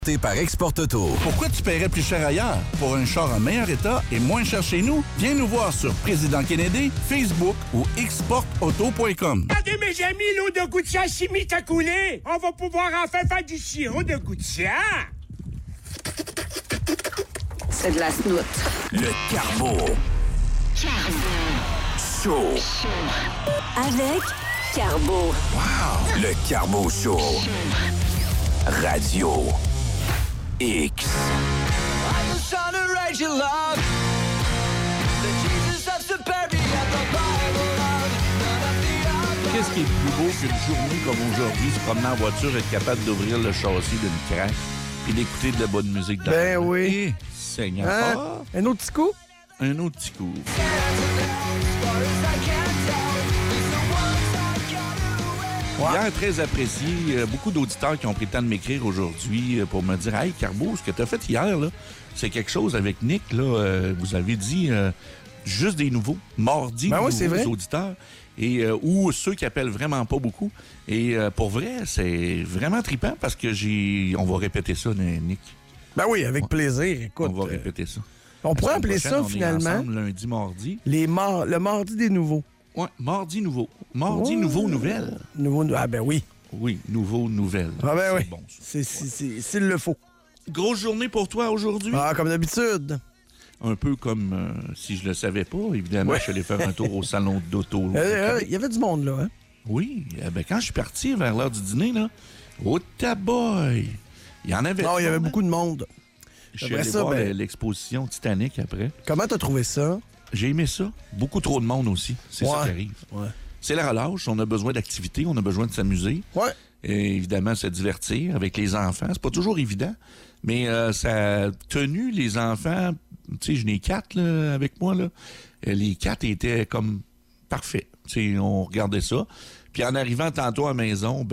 Par Export Auto. Pourquoi tu paierais plus cher ailleurs? Pour un char en meilleur état et moins cher chez nous, viens nous voir sur Président Kennedy, Facebook ou exportauto.com. Regardez mes amis, l'eau de gouttière s'est mise à couler. On va pouvoir enfin faire du sirop de gouttière. C'est de la snout. Le Carbo. Show. Avec Carbo. Wow. Le Carbo Show. Radio X. Qu'est-ce qui est plus beau qu'une journée comme aujourd'hui, se promener en voiture, être capable d'ouvrir le châssis d'une craque puis d'écouter de la bonne musique dans Ben la rue? oui. Eh, Seigneur. Hein? Ah, Un autre petit coup? un autre petit coup. Hier, très apprécié. Beaucoup d'auditeurs qui ont pris le temps de m'écrire aujourd'hui pour me dire « Hey, Carbo, ce que tu as fait hier, là, c'est quelque chose avec Nick. Là, vous avez dit juste des nouveaux, mardi, Ben oui, nouveaux c'est vrai. auditeurs. Et, ou ceux qui appellent vraiment pas beaucoup. Et pour vrai, c'est vraiment trippant parce que on va répéter ça, Nick. Ben oui, avec plaisir. Écoute, On va répéter ça. on pourrait La appeler semaine ça, prochaine, finalement, on est ensemble, lundi, mardi. le mardi des nouveaux. Ouais, mardi nouveau. Mardi, Ouais. nouveau, nouvelle. Ah ben oui. Oui, nouveau, nouvelle. Ah ben C'est oui. bon, ça. S'il le faut. Grosse journée pour toi aujourd'hui. Ah, comme d'habitude. Un peu comme si je le savais pas, évidemment, je suis allé faire un tour au salon d'auto. Il y avait du monde, là, hein? Oui, ben quand je suis parti vers l'heure du dîner, là, oh taboy! Il y en avait. Non, il y avait beaucoup de monde. Je suis Après allé ça, voir ben- l'exposition Titanic après. Comment t'as trouvé ça? J'ai aimé ça. Beaucoup trop de monde aussi. C'est ça qui arrive. Ouais. C'est la relâche. On a besoin d'activité. On a besoin de s'amuser. Ouais. Et évidemment, se divertir avec les enfants. C'est pas toujours évident. Mais ça a tenu les enfants. Tu sais, j'en ai 4 là, avec moi. Là. Les 4 étaient comme parfaits. Tu sais, on regardait ça. Puis en arrivant tantôt à la maison,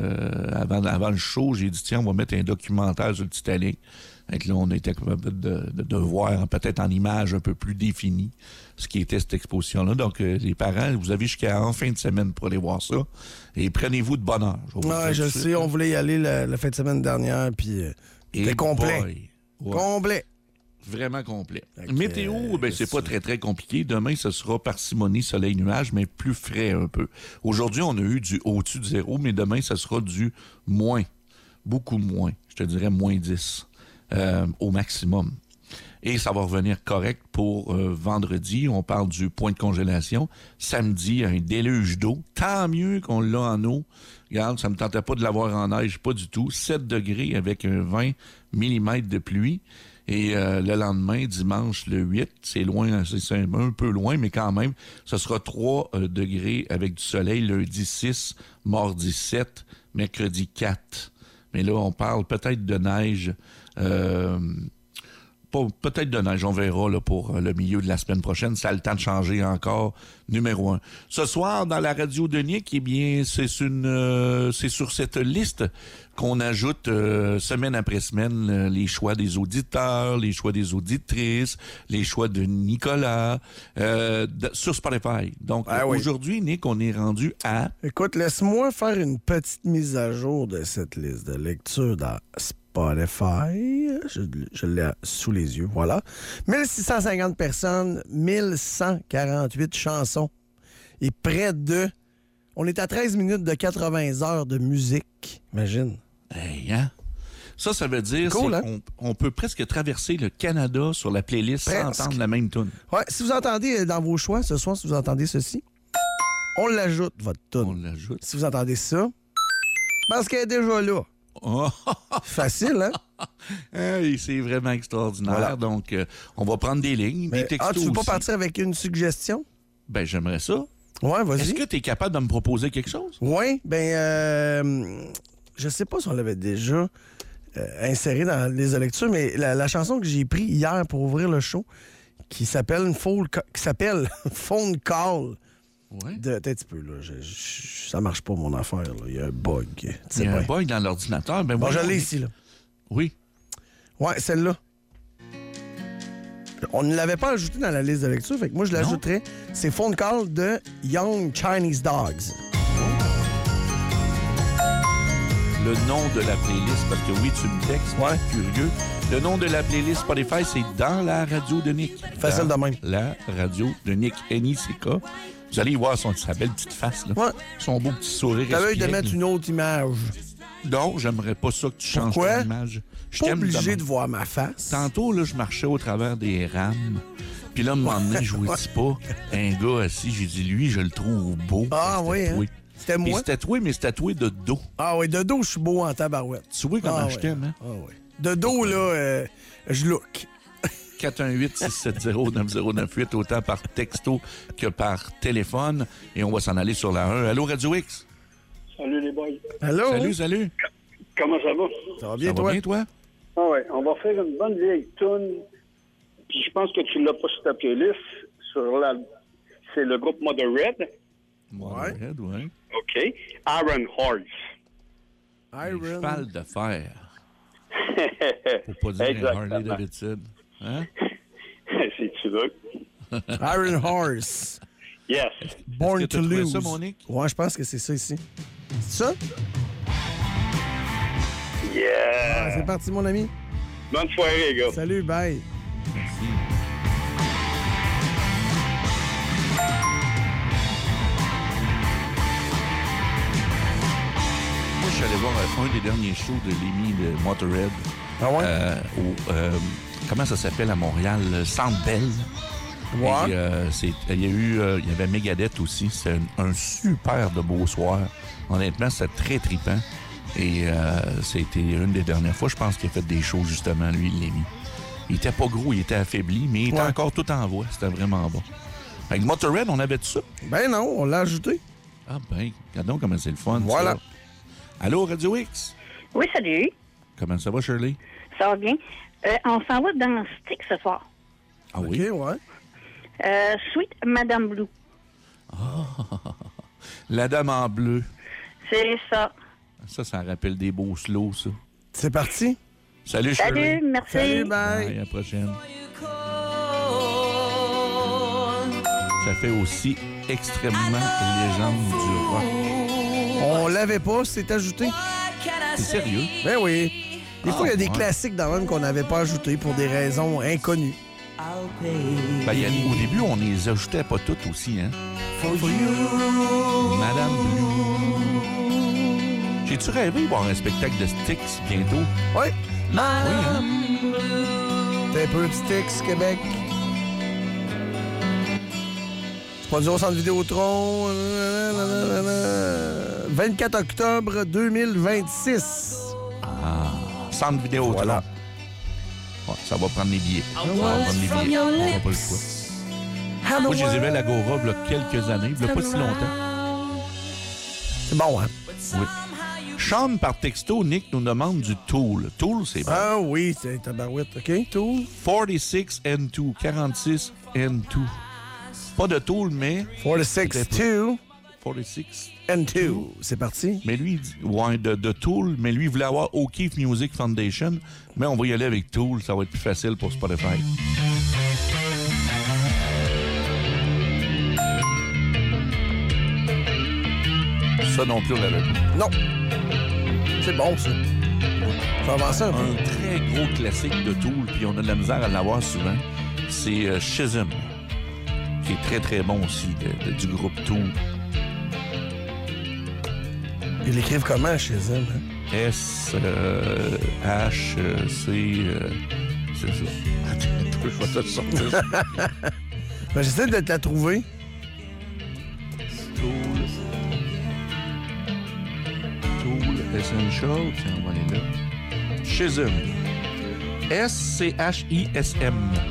avant le show, j'ai dit, tiens, on va mettre un documentaire sur le Titanic. Donc là, on était capable de voir peut-être en image un peu plus définie ce qui était cette exposition-là. Donc, les parents, vous avez jusqu'à en fin de semaine pour aller voir ça. Et prenez-vous de bonne heure. Ouais, je sais, on voulait y aller la fin de semaine dernière, puis c'était complet. Boy. Ouais. Complet. Vraiment complet. Fait que, Météo, c'est pas très, très compliqué. Demain, ce sera parcimonie, soleil, nuage, mais plus frais un peu. Aujourd'hui, on a eu du au-dessus de 0, mais demain, ce sera du moins. Beaucoup moins. Je te dirais moins 10 au maximum. Et ça va revenir correct pour vendredi. On parle du point de congélation. Samedi, un déluge d'eau. Tant mieux qu'on l'a en eau. Regarde, ça me tentait pas de l'avoir en neige, pas du tout. 7 degrés avec un 20 mm de pluie. Et le lendemain, dimanche, le 8, c'est loin, c'est un peu loin, mais quand même, ce sera 3 degrés avec du soleil. Lundi 6, mardi 7, mercredi 4. Mais là, on parle peut-être de neige. Peut-être de neige, on verra là, pour le milieu de la semaine prochaine. Ça a le temps de changer encore, numéro 1. Ce soir, dans la radio de Nick, eh bien, c'est sur cette liste qu'on ajoute semaine après semaine les choix des auditeurs, les choix des auditrices, les choix de Nicolas sur Spotify. Donc, aujourd'hui, Nick, on est rendu à... Écoute, laisse-moi faire une petite mise à jour de cette liste de lecture dans Spotify. Je l'ai sous les yeux, voilà. 1650 personnes, 1148 chansons et près de... On est à 13 minutes de 80 heures de musique. Imagine. Hey, hein? Ça veut dire cool, qu'on peut presque traverser le Canada sur la playlist sans entendre la même tune. Ouais, si vous entendez dans vos choix ce soir, si vous entendez ceci, on l'ajoute, votre tune. On l'ajoute. Si vous entendez ça, parce qu'elle est déjà là. Oh. Facile, hein? Hey, c'est vraiment extraordinaire. Voilà. Donc, on va prendre des lignes, des textos tu veux pas aussi. partir avec une suggestion? Ben, j'aimerais ça. Ouais, vas-y. Est-ce que tu es capable de me proposer quelque chose? Oui, je sais pas si on l'avait déjà inséré dans les lectures, mais la chanson que j'ai prise hier pour ouvrir le show, qui s'appelle Phone Call. Ouais. Attends un petit peu, là. Ça marche pas, mon affaire, là. Il y a un bug. Il y a un bug dans l'ordinateur. Ben, bon, oui, je l'ai ici, là. Oui. Ouais, celle-là. On ne l'avait pas ajouté dans la liste de lecture, fait que moi, je l'ajouterais. C'est Phone Call de Young Chinese Dogs. le nom de la playlist, parce que oui, tu me textes, Ouais. curieux. Le nom de la playlist Spotify, c'est Dans la radio de Nick. Facile Dans de même. La radio de Nick, N-I-C-K. Vous allez y voir sa belle petite face, là. Ouais. Son beau petit sourire. T'as l'œil de espiègle. mettre une autre image. Non, j'aimerais pas ça que tu changes Pourquoi? ton image. Je Pas t'aime obligé même. de voir ma face. Tantôt, là, je marchais au travers des rames. Puis là, à un moment donné, je vous dis pas, un gars assis, j'ai dit, lui, je le trouve beau. Ah C'était oui, hein? tatoué. C'était Puis moi. c'est tatoué, mais c'est tatoué de dos. Ah oui, de dos, je suis beau en tabarouette. Tu vois comment Ah je ouais. t'aime, hein? Ah oui. De dos, là, je look. 418-670-9098, autant par texto que par téléphone. Et on va s'en aller sur la 1. Allô, Radio X? Salut les boys. Allô? Salut. Comment ça va? Ça va bien, Ça toi? va bien, toi? Ah ouais, on va faire une bonne vieille toune. Puis je pense que tu l'as pas sur ta playlist. C'est le groupe Motherhead. Ouais. Ouais. OK. Iron Horse. Iron. Cheval de fer. Pour pas dire un Exactement. Harley Davidson. Hein? Si tu veux. Iron Horse. Yes. Born que to t'as trouvé lose. ça, mon Nick? Ouais, je pense que c'est ça ici. C'est ça? Yeah. Ah, c'est parti, mon ami. Bonne soirée, les gars. Salut, bye. Merci. Moi, je suis allé voir un des derniers shows de Lemmy de Motorhead. Ah ouais? Comment ça s'appelle à Montréal? Centre Bell. Ouais. Et, il y avait Megadeth aussi. C'est un super de beau soir. Honnêtement, c'était très trippant. Et c'était une des dernières fois, je pense, qu'il a fait des shows, justement, lui, Lemmy. Il était pas gros, il était affaibli, mais il était Ouais. encore tout en voix. C'était vraiment bon. Avec Motorhead, on avait tout ça. Ben non, on l'a ajouté. Ah ben, regarde donc comment c'est le fun. Voilà. ça. Allô, Radio X? Oui, salut. Comment ça va, Shirley? Ça va bien. On s'en va dans Stick ce soir. Ah oui? OK, ouais. Sweet Madame Blue. La Dame en bleu. C'est ça. Ça rappelle des beaux slows, ça. C'est parti? Salut, Shirley. Salut, merci. Salut, bye. Bye, à la prochaine. Ça fait aussi extrêmement légende du rock. On l'avait pas, c'est ajouté. C'est sérieux? Ben oui. Des fois, il y a des ouais. classiques dans même qu'on n'avait pas ajoutés pour des raisons inconnues. Ben, au début, on les ajoutait pas toutes aussi, hein? Madame Blue. J'ai-tu rêvé de voir un spectacle de Styx bientôt? Ouais. Oui, hein? T'es un peu Styx, Québec. C'est produit au Centre Vidéotron. 24 octobre 2026. Centre vidéo. Voilà. Ouais, ça va prendre les billets. Ça va prendre les billets. On n'a pas le choix. Moi, je les ai vus à la Gora, il y a quelques années, il n'y a pas si longtemps. C'est bon, hein? Oui. Sean, par texto, Nick nous demande du Tool. Tool, c'est bon. Ah oui, c'est tabarouette, OK? Tout. 46 and 2. 46 and 2. Pas de Tool, mais 46, 2 46. and 2. C'est parti. Mais lui, il dit, ouais, de Tool, mais lui, il voulait avoir O'Keefe Music Foundation. Mais on va y aller avec Tool, ça va être plus facile pour Spotify. Ça non plus, on l'avait pas. Non. C'est bon, ça. Faut avancer un peu. Un très gros classique de Tool, puis on a de la misère à l'avoir souvent, c'est Schism, qui est très, très bon aussi, du groupe Tool. Ils l'écrivent comment chez eux? Hein? S-H-C... c'est ça. Attends, je vais te le sortir. Ben, j'essaie de te la trouver. Tool Essential. Tiens, on va aller là. Schism. S-C-H-I-S-M.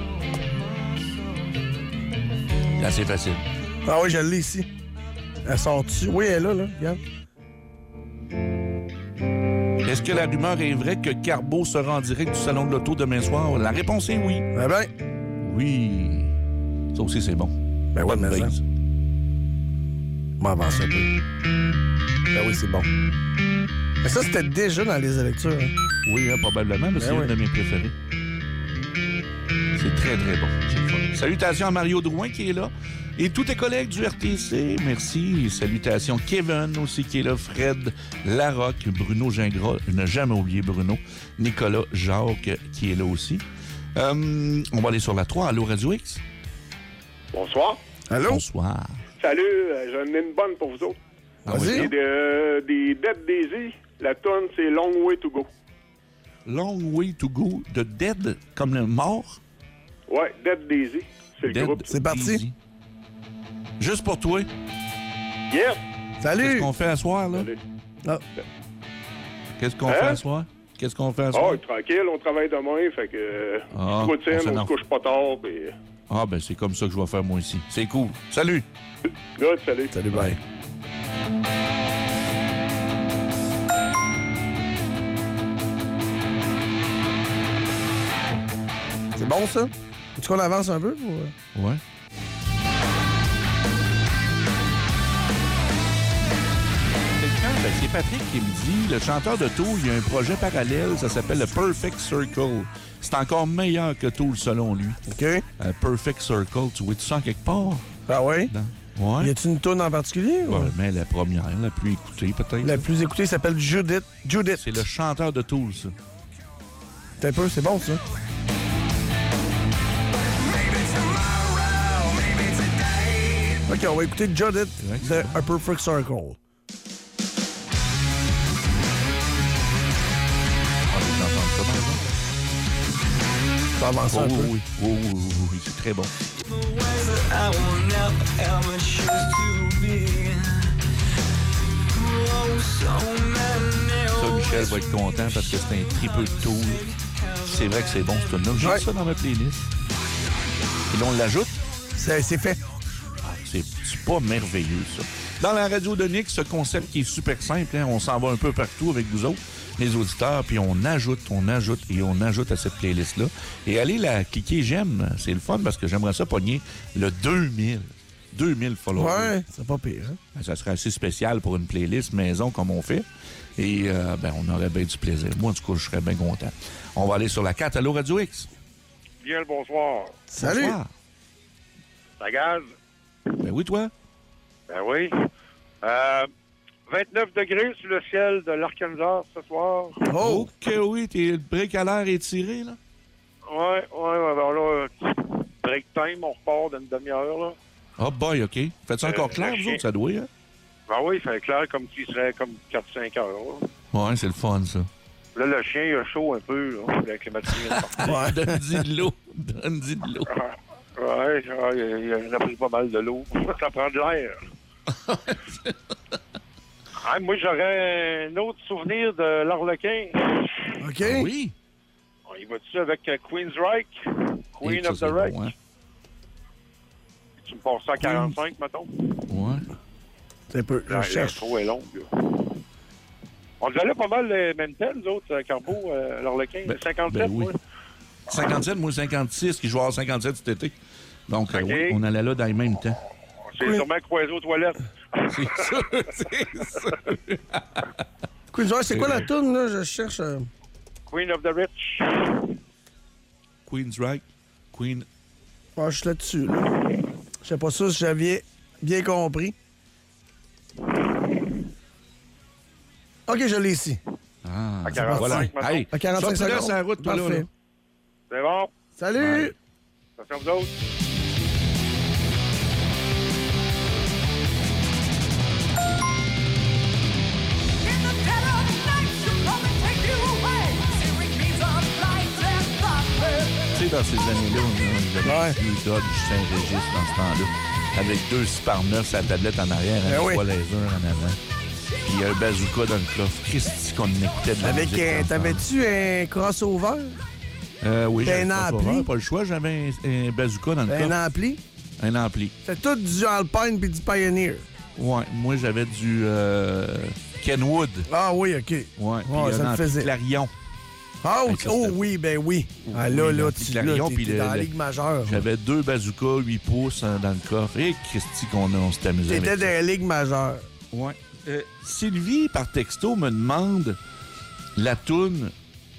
C'est assez facile. Ah oui, je l'ai ici. Elle sort dessus. Oui, elle est là, regarde. Est-ce que la rumeur est vraie que Carbo sera en direct du Salon de l'Auto demain soir? La réponse est oui. Ben ben. Oui. Ça aussi, c'est bon. Ben ouais, Bonne mais base. ça. On va avancer un peu. Ben oui, c'est bon. Mais ça, c'était déjà dans les électures. Hein? Oui, hein, probablement, mais c'est oui. une de mes préférées. C'est très, très bon. C'est le fun. Salutations à Mario Drouin qui est là. Et tous tes collègues du RTC, merci. Salutations Kevin aussi qui est là, Fred Larocque, Bruno Gingras, je n'ai jamais oublié Bruno, Nicolas Jacques qui est là aussi. On va aller sur la 3. Allô, Radio X? Bonsoir. Allô? Bonsoir. Salut, j'en ai une bonne pour vous autres. Ah, Vas-y. C'est des Dead Daisy. La tonne, c'est Long Way to Go. Long Way to Go de Dead, comme le mort. Ouais, Dead Daisy. C'est le Dead groupe. C'est parti. Easy. Juste pour toi. Yeah! Qu'est-ce Salut! qu'on fait à soir, là? Salut. Ah, Qu'est-ce qu'on Hein? fait à soir? Qu'est-ce qu'on fait à soir? Oh, tranquille, on travaille demain, fait que Ah, routine, on on se s'énerve. couche pas tard, puis Ah, ben c'est comme ça que je vais faire moi ici. C'est cool. Salut! good, salut. salut, bye. C'est bon, ça? Est-ce qu'on avance un peu? Ou... Ouais. Ben, c'est Patrick qui me dit, le chanteur de Tool, il y a un projet parallèle, ça s'appelle le Perfect Circle. C'est encore meilleur que Tool selon lui. OK. Perfect Circle, tu vois-tu ça en quelque part? Ah oui? Ouais. Y a-t-il une tourne en particulier? ou- Ouais, mais la première, la plus écoutée peut-être. La plus écoutée s'appelle Judith. Judith. C'est le chanteur de Tool, ça. C'est un peu, c'est bon, ça. OK, on va écouter Judith vrai que de A Perfect Circle. Ah, vous entendez ça, par exemple? Ça avance Oh, un peu. oui, oui, oui, oui, oui, c'est très bon. Ça, Michel va être content parce que c'est un tripeux de Tool. C'est vrai que c'est bon, ce tune-là. J'ai Ouais. ça dans ma playlist. Et là, on l'ajoute. C'est fait. C'est pas merveilleux, ça. Dans la radio de Nick, ce concept qui est super simple, hein, on s'en va un peu partout avec vous autres, les auditeurs, puis on ajoute à cette playlist-là. Et allez la cliquer j'aime, c'est le fun parce que j'aimerais ça pogner le 2000 followers. Ouais, c'est pas pire. Hein? Ben, ça serait assez spécial pour une playlist maison comme on fait. Et ben, on aurait bien du plaisir. Moi, en tout cas, je serais bien content. On va aller sur la 4. Allô, Radio X? Bien le bonsoir. Salut! Bonsoir. Ça gaz? Ben oui, toi? Ben oui. 29 degrés sur le ciel de l'Arkansas ce soir. Oh! OK, oui, t'es le break à l'air étiré, là? Ouais, ben là, break time, on repart d'une demi-heure, là. Oh boy, OK. Faites-tu encore clair, le vous chien. autres, ça doit, hein? Ben oui, il fait clair comme s'il serait comme 4-5 heures, là. Ouais, c'est le fun, ça. Là, le chien, il a chaud un peu, là, avec les matériels. Ouais. Donne-y de l'eau. Donne-y de l'eau. Ouais, il a pris pas mal de l'eau. Ça prend de l'air. Ah, moi, j'aurais un autre souvenir de l'Arlequin. OK. Oui. Il va-tu avec Queen's Reich? Queen Et of ça, the c'est Reich? bon, hein? Tu me passes ça à 45, mettons? Ouais. C'est un peu. Je cherche. L'intro est longue, là. On nous allait pas mal les mêmes thèmes, nous autres, Carbo, l'Arlequin. Ben, 57, ben oui. moi. 57, moi 56, qui joue à 57 cet été. Donc, OK. oui, on allait là dans les mêmes temps. On s'est sûrement croisés aux toilettes. C'est sûr, c'est sûr. Queen's Reich, c'est quoi la tourne, là? Je cherche. Queen of the Rich. Queen's Right. Queen. Ah, je suis là-dessus, là. Je sais pas ça si j'avais bien compris. OK, je l'ai ici. Ah, À 45, voilà. mettons. Hey, À 45 sorte-le secondes. sur la route, toi, là, Parfait. là. C'est bon. Salut! Attention à vous autres. Tu sais, dans ces années-là, on avait Ouais. un vieux Dodge Saint-Régis dans ce temps-là, avec 2 6x9 sa tablette en arrière, Ben un oui. fois laser en avant, puis un bazooka dans le coffre. Christy qu'on écoutait de la Avec musique. dans ce t'avais-tu un crossover? temps-là. Oui, un j'avais pas ampli? sauveur, pas le choix, j'avais un bazooka dans le Un coffre. ampli? Un ampli. C'est tout du Alpine puis du Pioneer. Ouais, moi, j'avais du Kenwood. Ah oui, OK. Ouais, puis Ouais, ça un le ampli faisait. Clarion. Ah, Hey, OK. ça, Oh c'était- oui, ben oui. Ah là, Oui, là, l'ampli tu Clarion, puis t'es dans la le- Ligue majeure. J'avais 2 bazookas, 8 pouces dans le coffre. Et Christy on s'est amusé T'étais avec dans ça. la Ligue majeure. Ouais. Sylvie, par texto, me demande la toune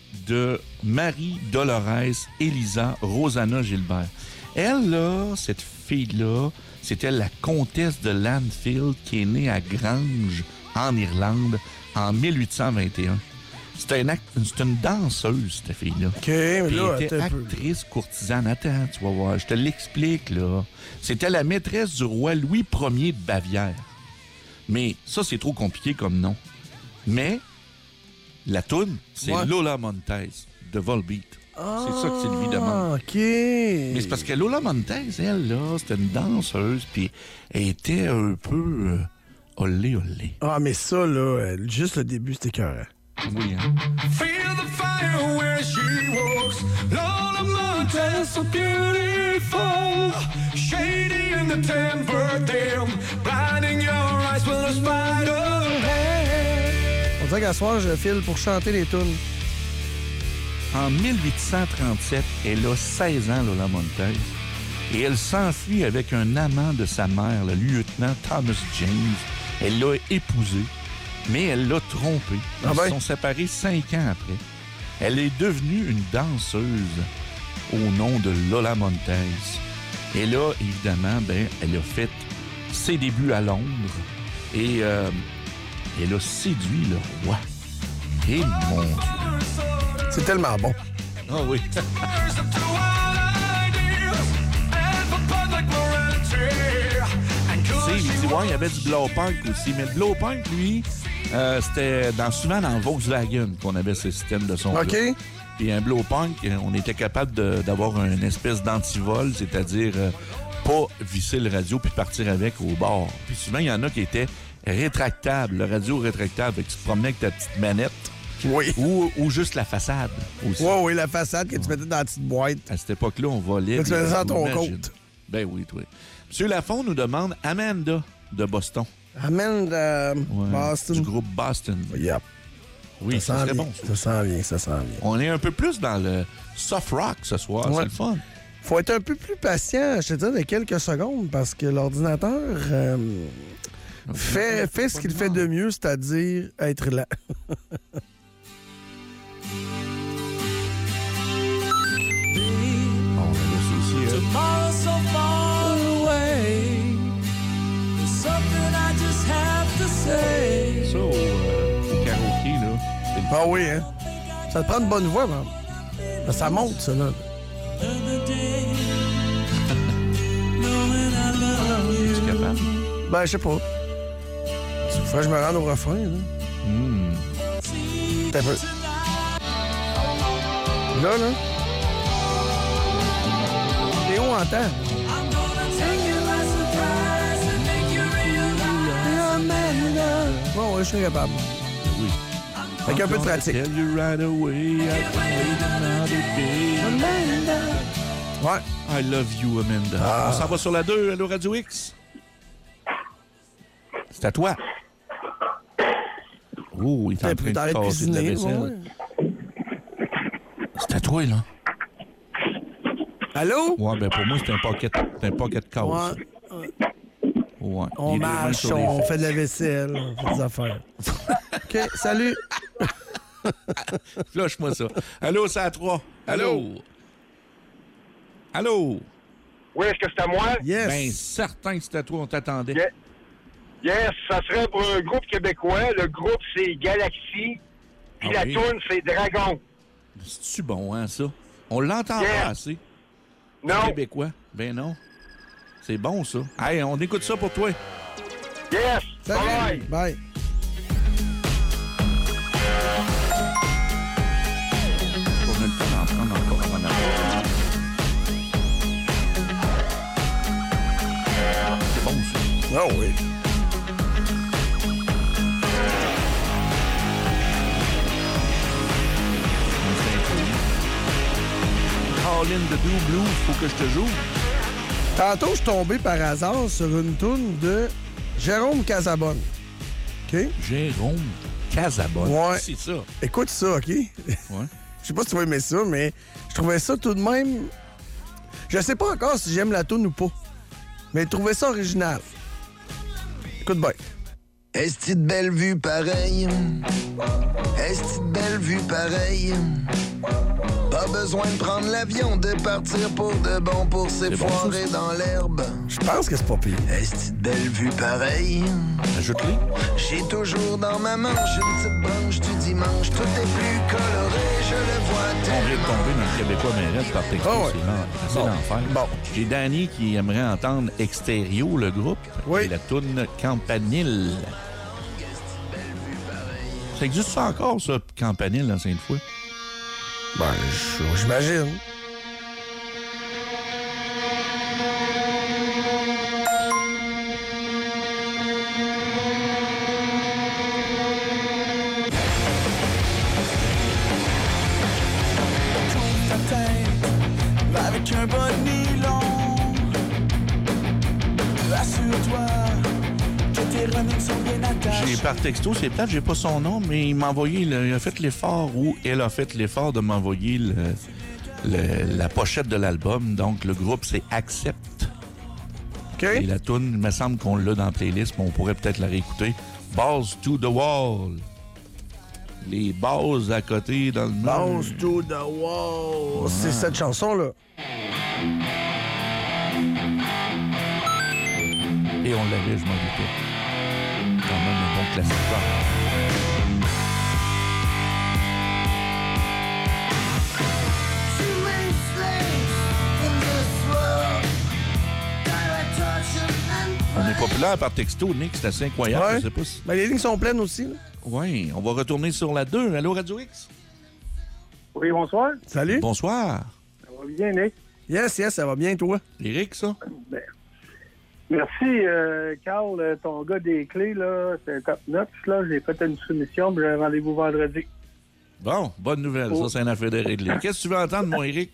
de Marie-Dolores Elisa Rosanna Gilbert. Elle, là, cette fille-là, c'était la comtesse de Lanfield qui est née à Grange, en Irlande, en 1821. C'était une danseuse, cette fille-là. OK, mais Puis là, elle était attends un peu. actrice courtisane. Attends, tu vas voir, je te l'explique, là. C'était la maîtresse du roi Louis Ier de Bavière. Mais ça, c'est trop compliqué comme nom. Mais la toune, c'est Ouais. Lola Montez de Volbeat. C'est ça que Sylvie demande. OK. Mais c'est parce que Lola Montez, elle, là, c'était une danseuse, puis elle était un peu olé. Ah, mais ça, là, juste le début, c'était écœurant. Oui, hein? Feel the fire where she walks. Lola Montez, so beautiful. Shady in the timber dim. Blinding your eyes with a spider head. On dirait qu'à soir, je file pour chanter les tunes. En 1837, elle a 16 ans, Lola Montez, et elle s'enfuit avec un amant de sa mère, le lieutenant Thomas James. Elle l'a épousé, mais elle l'a trompé. Ils se sont séparés 5 ans après. Elle est devenue une danseuse au nom de Lola Montez. Et là, évidemment, elle a fait ses débuts à Londres et elle a séduit le roi. Et mon Dieu! C'est tellement bon. Ah oui. Il dit, ouais, il y avait du blow-punk aussi. Mais le blow-punk, lui, c'était souvent dans Volkswagen qu'on avait ce système de son. OK. Puis un blow-punk, on était capable d'avoir une espèce d'antivol, c'est-à-dire pas visser le radio puis partir avec au bord. Puis souvent, il y en a qui étaient rétractables, le radio rétractable, fait que tu te promenais avec ta petite manette. Oui. Ou juste la façade aussi. Oui, la façade que tu mettais dans la petite boîte. À cette époque-là, on volait. Là, tu mettais ça dans ton imagine. côte. Ben oui, toi. Monsieur Lafont nous demande Amanda de Boston. Amanda Ouais, Boston. du groupe Boston. Yep. Oui, ça serait bon. Ça sent bien. On est un peu plus dans le soft rock ce soir. Ouais. C'est le fun. Faut être un peu plus patient, je te dis, de quelques secondes, parce que l'ordinateur fait ce qu'il fait de mieux, c'est-à-dire être lent. On a le souci. Tomorrow's so far away. There's something I just have to say. Ça, au karaoké, là. c'est le Ah oui, hein? Ça te prend une bonne voix, man. Ça monte, ça, là. Tu es capable? Ben, je sais pas. Faut que je me rende au refrain, là. T'as un peu. Là. Léo entend. Ouais, je suis capable. Oui. Avec un peu de pratique. Tell you right away, I can wait another day. Ouais. I love you, Amanda. On s'en va sur la 2, Allô Radio X. C'est à toi. Oh, il est en train de T'arrêtes de casser de la cuisiner, vaisselle. ouais. C'est à toi, là. Allô? Ouais, ben pour moi, c'est un pocket casse. Ouais. Ouais. On Il est marche, sur les on fesses. fait de la vaisselle, on fait des affaires. OK, salut. Flush-moi ça. Allô, c'est à 3. Allô? Allô? Oui, est-ce que c'est à moi? Yes. Ben, certain que c'était à toi, on t'attendait. Yeah. Yes, ça serait pour un groupe québécois. Le groupe, c'est Galaxy. Puis Ah la oui. toune, c'est Dragon. C'est-tu bon, hein, ça? On l'entend Yeah. pas assez. Non. Québécois. Ben non. C'est bon, ça. Hey, on écoute ça pour toi. Yes. Salut. Bye. Bye. On a le temps d'en prendre encore avant d'avoir. C'est bon, ça. Oh oui. All in the Blue Blues, faut que je te joue. Tantôt, je suis tombé par hasard sur une toune de Jérôme Casabonne. OK? Jérôme Casabonne. Ouais. C'est ça. Écoute ça, OK? Ouais. Je sais pas si tu vas aimer ça, mais je trouvais ça tout de même... Je sais pas encore si j'aime la toune ou pas, mais je trouvais ça original. Écoute bien. Est-ce de belle vue pareille? Est-ce de belle vue pareille? Pas besoin de prendre l'avion, de partir pour de bon pour s'effoirer dans l'herbe. Je pense que c'est pas pire. Est-ce de belle vue pareille? Ajoute-les. J'ai toujours dans ma manche une petite branche du dimanche. Tout est plus coloré, je le vois On vient de tellement. tomber dans le Québécois Mérette par texto. Ah ouais. C'est Bon. l'enfer. Bon. J'ai Danny qui aimerait entendre Extérieur, le groupe. Oui. Et la toune Campanile. Ça existe ça encore, ça, Campanile, dans Sainte-Foy? Ben, j'imagine. Avec un bon nylon, assure-toi que tes remix sont bien attachés. J'ai par texto, c'est plate, j'ai pas son nom, mais il m'a envoyé, il a fait l'effort, ou elle a fait l'effort de m'envoyer la pochette de l'album. Donc, le groupe, c'est Accept. OK. Et la toune, il me semble qu'on l'a dans la playlist, mais on pourrait peut-être la réécouter. Balls to the wall. Les bases à côté dans le mur. Bounce to the wall. C'est cette chanson-là. Et on l'avait, je m'en doutais. Quand même un bon classique rock. On est populaire par texto, Nick, c'est assez incroyable. Ouais. Je sais pas si... Ben, les lignes sont pleines aussi. Là. Oui, on va retourner sur la 2. Allô, Radio X? Oui, bonsoir. Salut. Bonsoir. Ça va bien, Nick? Yes, ça va bien, toi? Éric, ça? Merci, Carl. Ton gars des clés, là, c'est top notch. Là, j'ai fait une soumission, puis j'ai un rendez-vous vendredi. Bon, bonne nouvelle. Oh. Ça, c'est une affaire de régler. Qu'est-ce que tu veux entendre, mon Éric?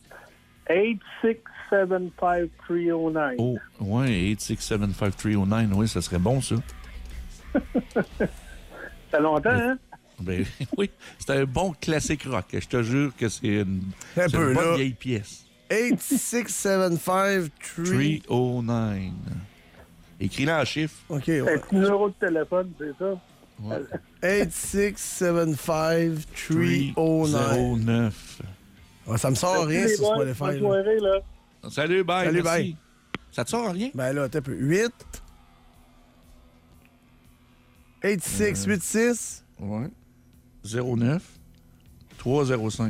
8675309. Oh, oui, 8675309. Oui, ça serait bon, ça. Ça fait longtemps, hein? Ben, oui, c'est un bon classique rock. Je te jure que c'est une, Un c'est peu, une bonne là. vieille pièce. 86753. 309. Écris-le en chiffres. OK, C'est ouais. un numéro de téléphone, c'est ça? Ouais. 8675309. 309. Ouais, ça me sort rien Merci, sur les boys. Spotify. Bonne là. soirée, là. Salut, bye. Salut, merci. bye. Ça te sort rien? Ben là, t'as un peu. 8. 8686. Ouais. 09 305.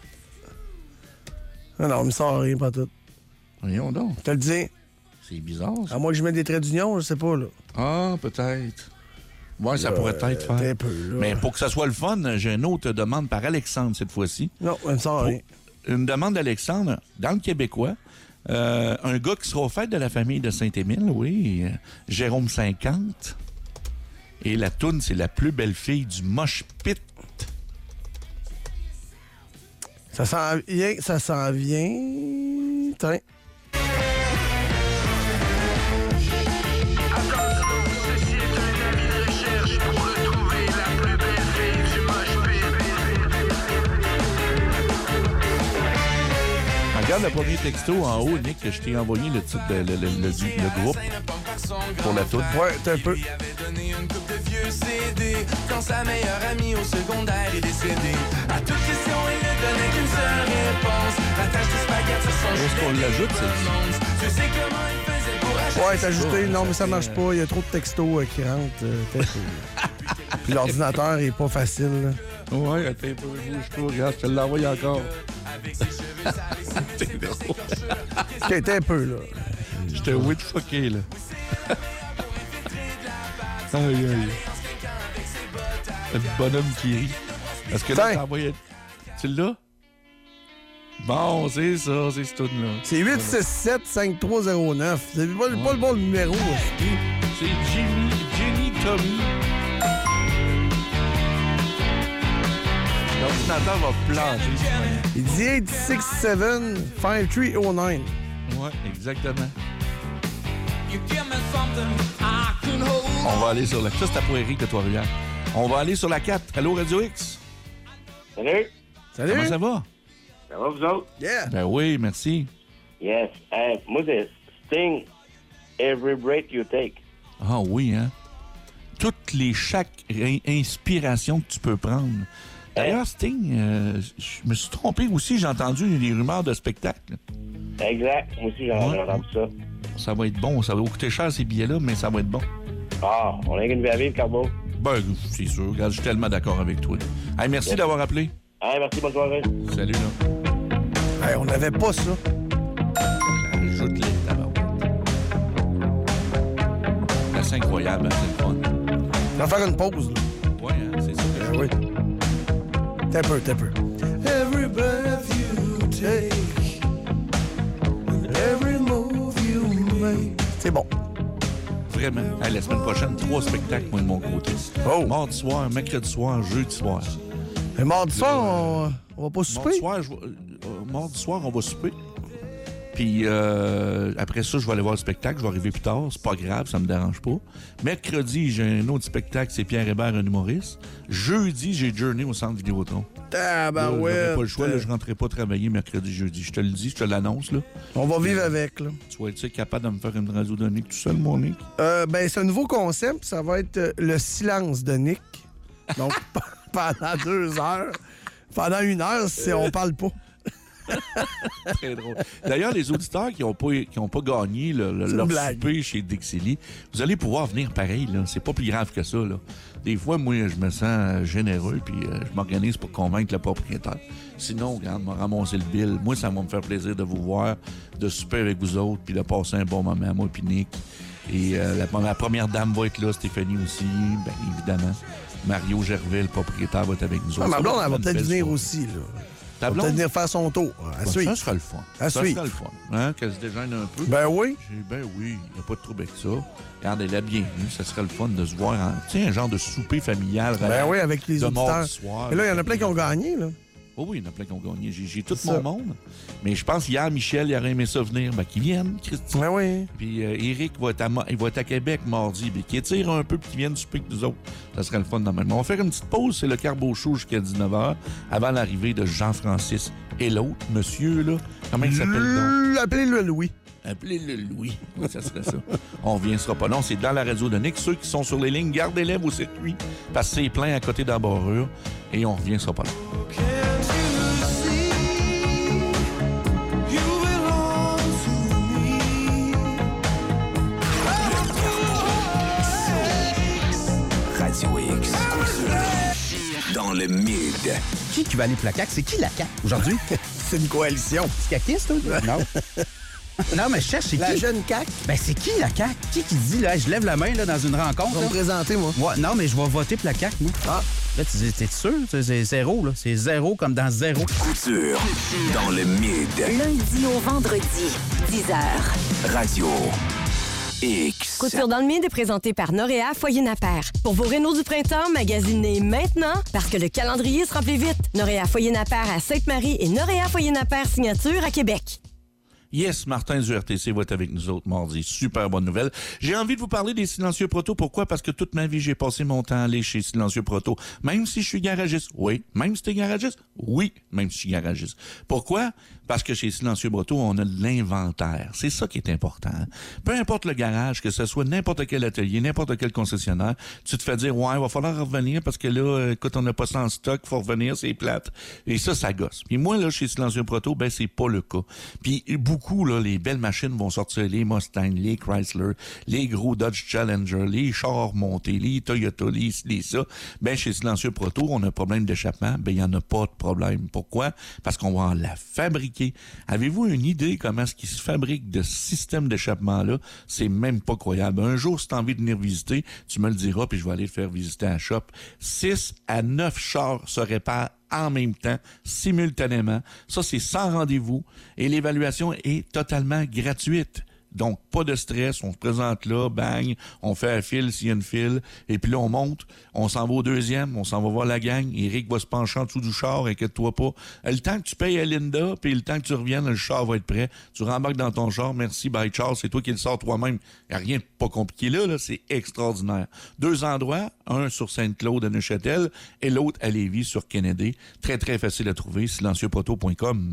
Non, il me sort rien, pas tout. Voyons donc. Je te le dis. C'est bizarre, ça. À moins que je mette des traits d'union, je sais pas, là. Ah, peut-être. Ouais, ça pourrait peut-être T'es faire. un peu, là. Mais pour que ça soit le fun, j'ai une autre demande par Alexandre cette fois-ci. Non, il me sort rien. Une demande d'Alexandre dans le Québécois. Un gars qui sera au fait de la famille de Saint-Émile, oui. Jérôme 50. Et la toune, c'est la plus belle fille du mosh pit. Ça s'en vient, ça s'en vient. Tiens. Regarde le premier texto en haut, Nick, que je t'ai envoyé le titre, le groupe pour la toune. Ouais, t'es un peu. Quand sa meilleure amie au secondaire est décédée. À toute question, il ne donnait qu'une seule réponse. La tâche de spaghetti sur son Est-ce qu'on l'ajoute, celle-ci? Tu sais comment il faisait pour acheter. Ouais, t'as ajouté. Non, mais ça marche pas. Il y a trop de textos qui rentrent. T'es un peu. Puis l'ordinateur est pas facile. Là. Ouais, attends un peu, bouge pas, regarde, je te l'envoie encore. T'es drôle. OK, t'es un peu, là. J'étais fucké, là. Aïe, aïe. Le bonhomme qui rit. Parce que là, Tiens. t'as envoyé... Tu l'as? Bon, c'est ça, c'est ce tune-là. C'est 867-5309. C'est pas le bon numéro. aussi. C'est Jenny Tommy. L'ordinateur va planter. Il dit 867-5309. Ouais, exactement. On va aller sur la... Ça, c'est à Poirier de Trois-Rivières. On va aller sur la 4. Allô, Radio X? Salut. Salut. Comment ça va? Ça va, vous autres? Yeah. Ben oui, merci. Yes. Moi, c'est Sting, Every Breath You Take. Ah oui, hein? chaque inspiration que tu peux prendre. D'ailleurs, Sting, je me suis trompé aussi, j'ai entendu des rumeurs de spectacle. Exact, moi aussi j'ai entendu ça. Ça va être bon, ça va coûter cher ces billets-là, mais ça va être bon. Ah, on a une vie à vivre, Carbo. Ben, c'est sûr, regarde, je suis tellement d'accord avec toi. Hey, merci d'avoir appelé. Hey, merci, bonne soirée. Salut, là. Hey, on n'avait pas ça. Ajoute-les, tabarouette. C'est incroyable, hein, c'est le fun. On va faire une pause, là. Oui, hein, c'est ça que oui. T'es un peu. Every breath you take, every move you make. C'est bon. Vraiment. Hey, la semaine prochaine, 3 spectacles, moi, de mon côté. Oh. Mardi soir, mercredi soir, jeudi soir. Mais mardi soir, on va pas souper? Mardi soir, on va souper. Puis après ça, je vais aller voir le spectacle. Je vais arriver plus tard. C'est pas grave, ça me dérange pas. Mercredi, j'ai un autre spectacle. C'est Pierre Hébert, un humoriste. Jeudi, j'ai Journey au Centre Vidéotron. J'aurais pas le choix. Là, je rentrerai pas travailler mercredi, jeudi. Je te le dis, je te l'annonce. Là. On va vivre avec. Là. Tu vas être capable de me faire une radio de Nick tout seul, mon Nick? Ben, c'est un nouveau concept. Ça va être le silence de Nick. Donc, pendant 2 heures. Pendant 1 heure, on parle pas. Très drôle. D'ailleurs, les auditeurs qui n'ont pas gagné leur souper chez Dixili, vous allez pouvoir venir pareil. Là. C'est pas plus grave que ça. Là. Des fois, moi, je me sens généreux puis je m'organise pour convaincre le propriétaire. Sinon, regarde, m'a ramassé le bill. Moi, ça va me faire plaisir de vous voir, de souper avec vous autres puis de passer un bon moment, moi puis Nick. Et la première dame va être là, Stéphanie aussi, bien évidemment. Mario Gervais, le propriétaire, va être avec nous autres. Ma blonde, elle va peut-être venir aussi. Là. Ta blonde? Peut-être venir faire son tour. Ça sera le fun. Ça sera le fun. Hein? Qu'elle se déjeune un peu. Ben oui. Ben oui, il n'y a pas de trouble avec ça. Regarde, elle est la bienvenue. Ça serait le fun de se voir tu sais, un genre de souper familial. Ben oui, avec les auditeurs. Soir, et là, il y en a plein qui ont gagné, là. Oh oui, il y en a plein qui ont gagné. J'ai tout mon monde. Mais je pense hier, Michel, il aurait aimé ça venir. Ben, qu'il vienne, Christy. Ben oui. Puis Eric va être à Québec mardi. Puis qu'il étire un peu, puis qu'il vienne souper avec nous autres. Ça serait le fun dans le même. On va faire une petite pause. C'est le Carbo Show jusqu'à 19h, avant l'arrivée de Jean-Francis et l'autre, monsieur, là. Comment il s'appelle donc? Appelez-le Louis. Appelez-le Louis. Oui, ça serait ça. On ne sera pas long. C'est dans la radio de Nick. Ceux qui sont sur les lignes, gardez-les au circuit. Parce que c'est plein à côté d'Abarrure. Et on revient, sera pas long. Radio X. Dans le mid. Qui va aller pour la CAQ? C'est qui la CAQ aujourd'hui? C'est une coalition. C'est caquiste, toi? Non. Non, mais je cherche, c'est qui? La jeune CAQ. Ben, c'est qui la CAQ? Qui dit, là, je lève la main là, dans une rencontre? Je vais me présenter, moi. Ouais, non, mais je vais voter pour la CAQ, moi. Ah. Là, t'es sûr? C'est zéro, là. C'est zéro comme dans zéro. Couture. Dans le mid. Lundi au vendredi, 10h. Radio X. Couture dans le mid est présenté par Noréa Foyer Napper. Pour vos rénaux du printemps, magasinez maintenant parce que le calendrier se remplit vite. Noréa Foyer Napper à Sainte-Marie et Noréa Foyer Napper Signature à Québec. Yes, Martin du RTC va être avec nous autres mardi. Super bonne nouvelle. J'ai envie de vous parler des Silencieux Proto. Pourquoi? Parce que toute ma vie, j'ai passé mon temps à aller chez Silencieux Proto. Même si je suis garagiste. Oui. Même si t'es garagiste. Oui. Même si je suis garagiste. Pourquoi? Parce que chez Silencieux Proto, on a de l'inventaire. C'est ça qui est important. Peu importe le garage, que ce soit n'importe quel atelier, n'importe quel concessionnaire, tu te fais dire, ouais, il va falloir revenir parce que là, écoute, on n'a pas ça en stock, faut revenir, c'est plate. Et ça gosse. Puis moi, là, chez Silencieux Proto, ben, c'est pas le cas. Puis beaucoup, là, les belles machines vont sortir, les Mustang, les Chrysler, les gros Dodge Challenger, les chars montés, les Toyota, les ça. Ben, chez Silencieux Proto, on a un problème d'échappement. Ben, il n'y en a pas de problème. Pourquoi? Parce qu'on va la fabriquer. Avez-vous une idée comment est-ce qu'il se fabrique de ce système d'échappement-là? C'est même pas croyable. Un jour, si tu as envie de venir visiter, tu me le diras, puis je vais aller le faire visiter à la shop. 6 à 9 chars se réparent en même temps, simultanément. Ça, c'est sans rendez-vous. Et l'évaluation est totalement gratuite. Donc, pas de stress, on se présente là, bang, on fait un fil s'il y a une file, et puis là, on monte, on s'en va au deuxième, on s'en va voir la gang, Eric va se pencher en dessous du char, inquiète-toi pas. Le temps que tu payes à Linda, puis le temps que tu reviennes, le char va être prêt. Tu rembarques dans ton char, merci, bye Charles, c'est toi qui le sors toi-même. Il n'y a rien de pas compliqué là, c'est extraordinaire. 2 endroits, un sur Sainte-Claude à Neuchâtel, et l'autre à Lévis sur Kennedy. Très, très facile à trouver, silencieuxproto.com.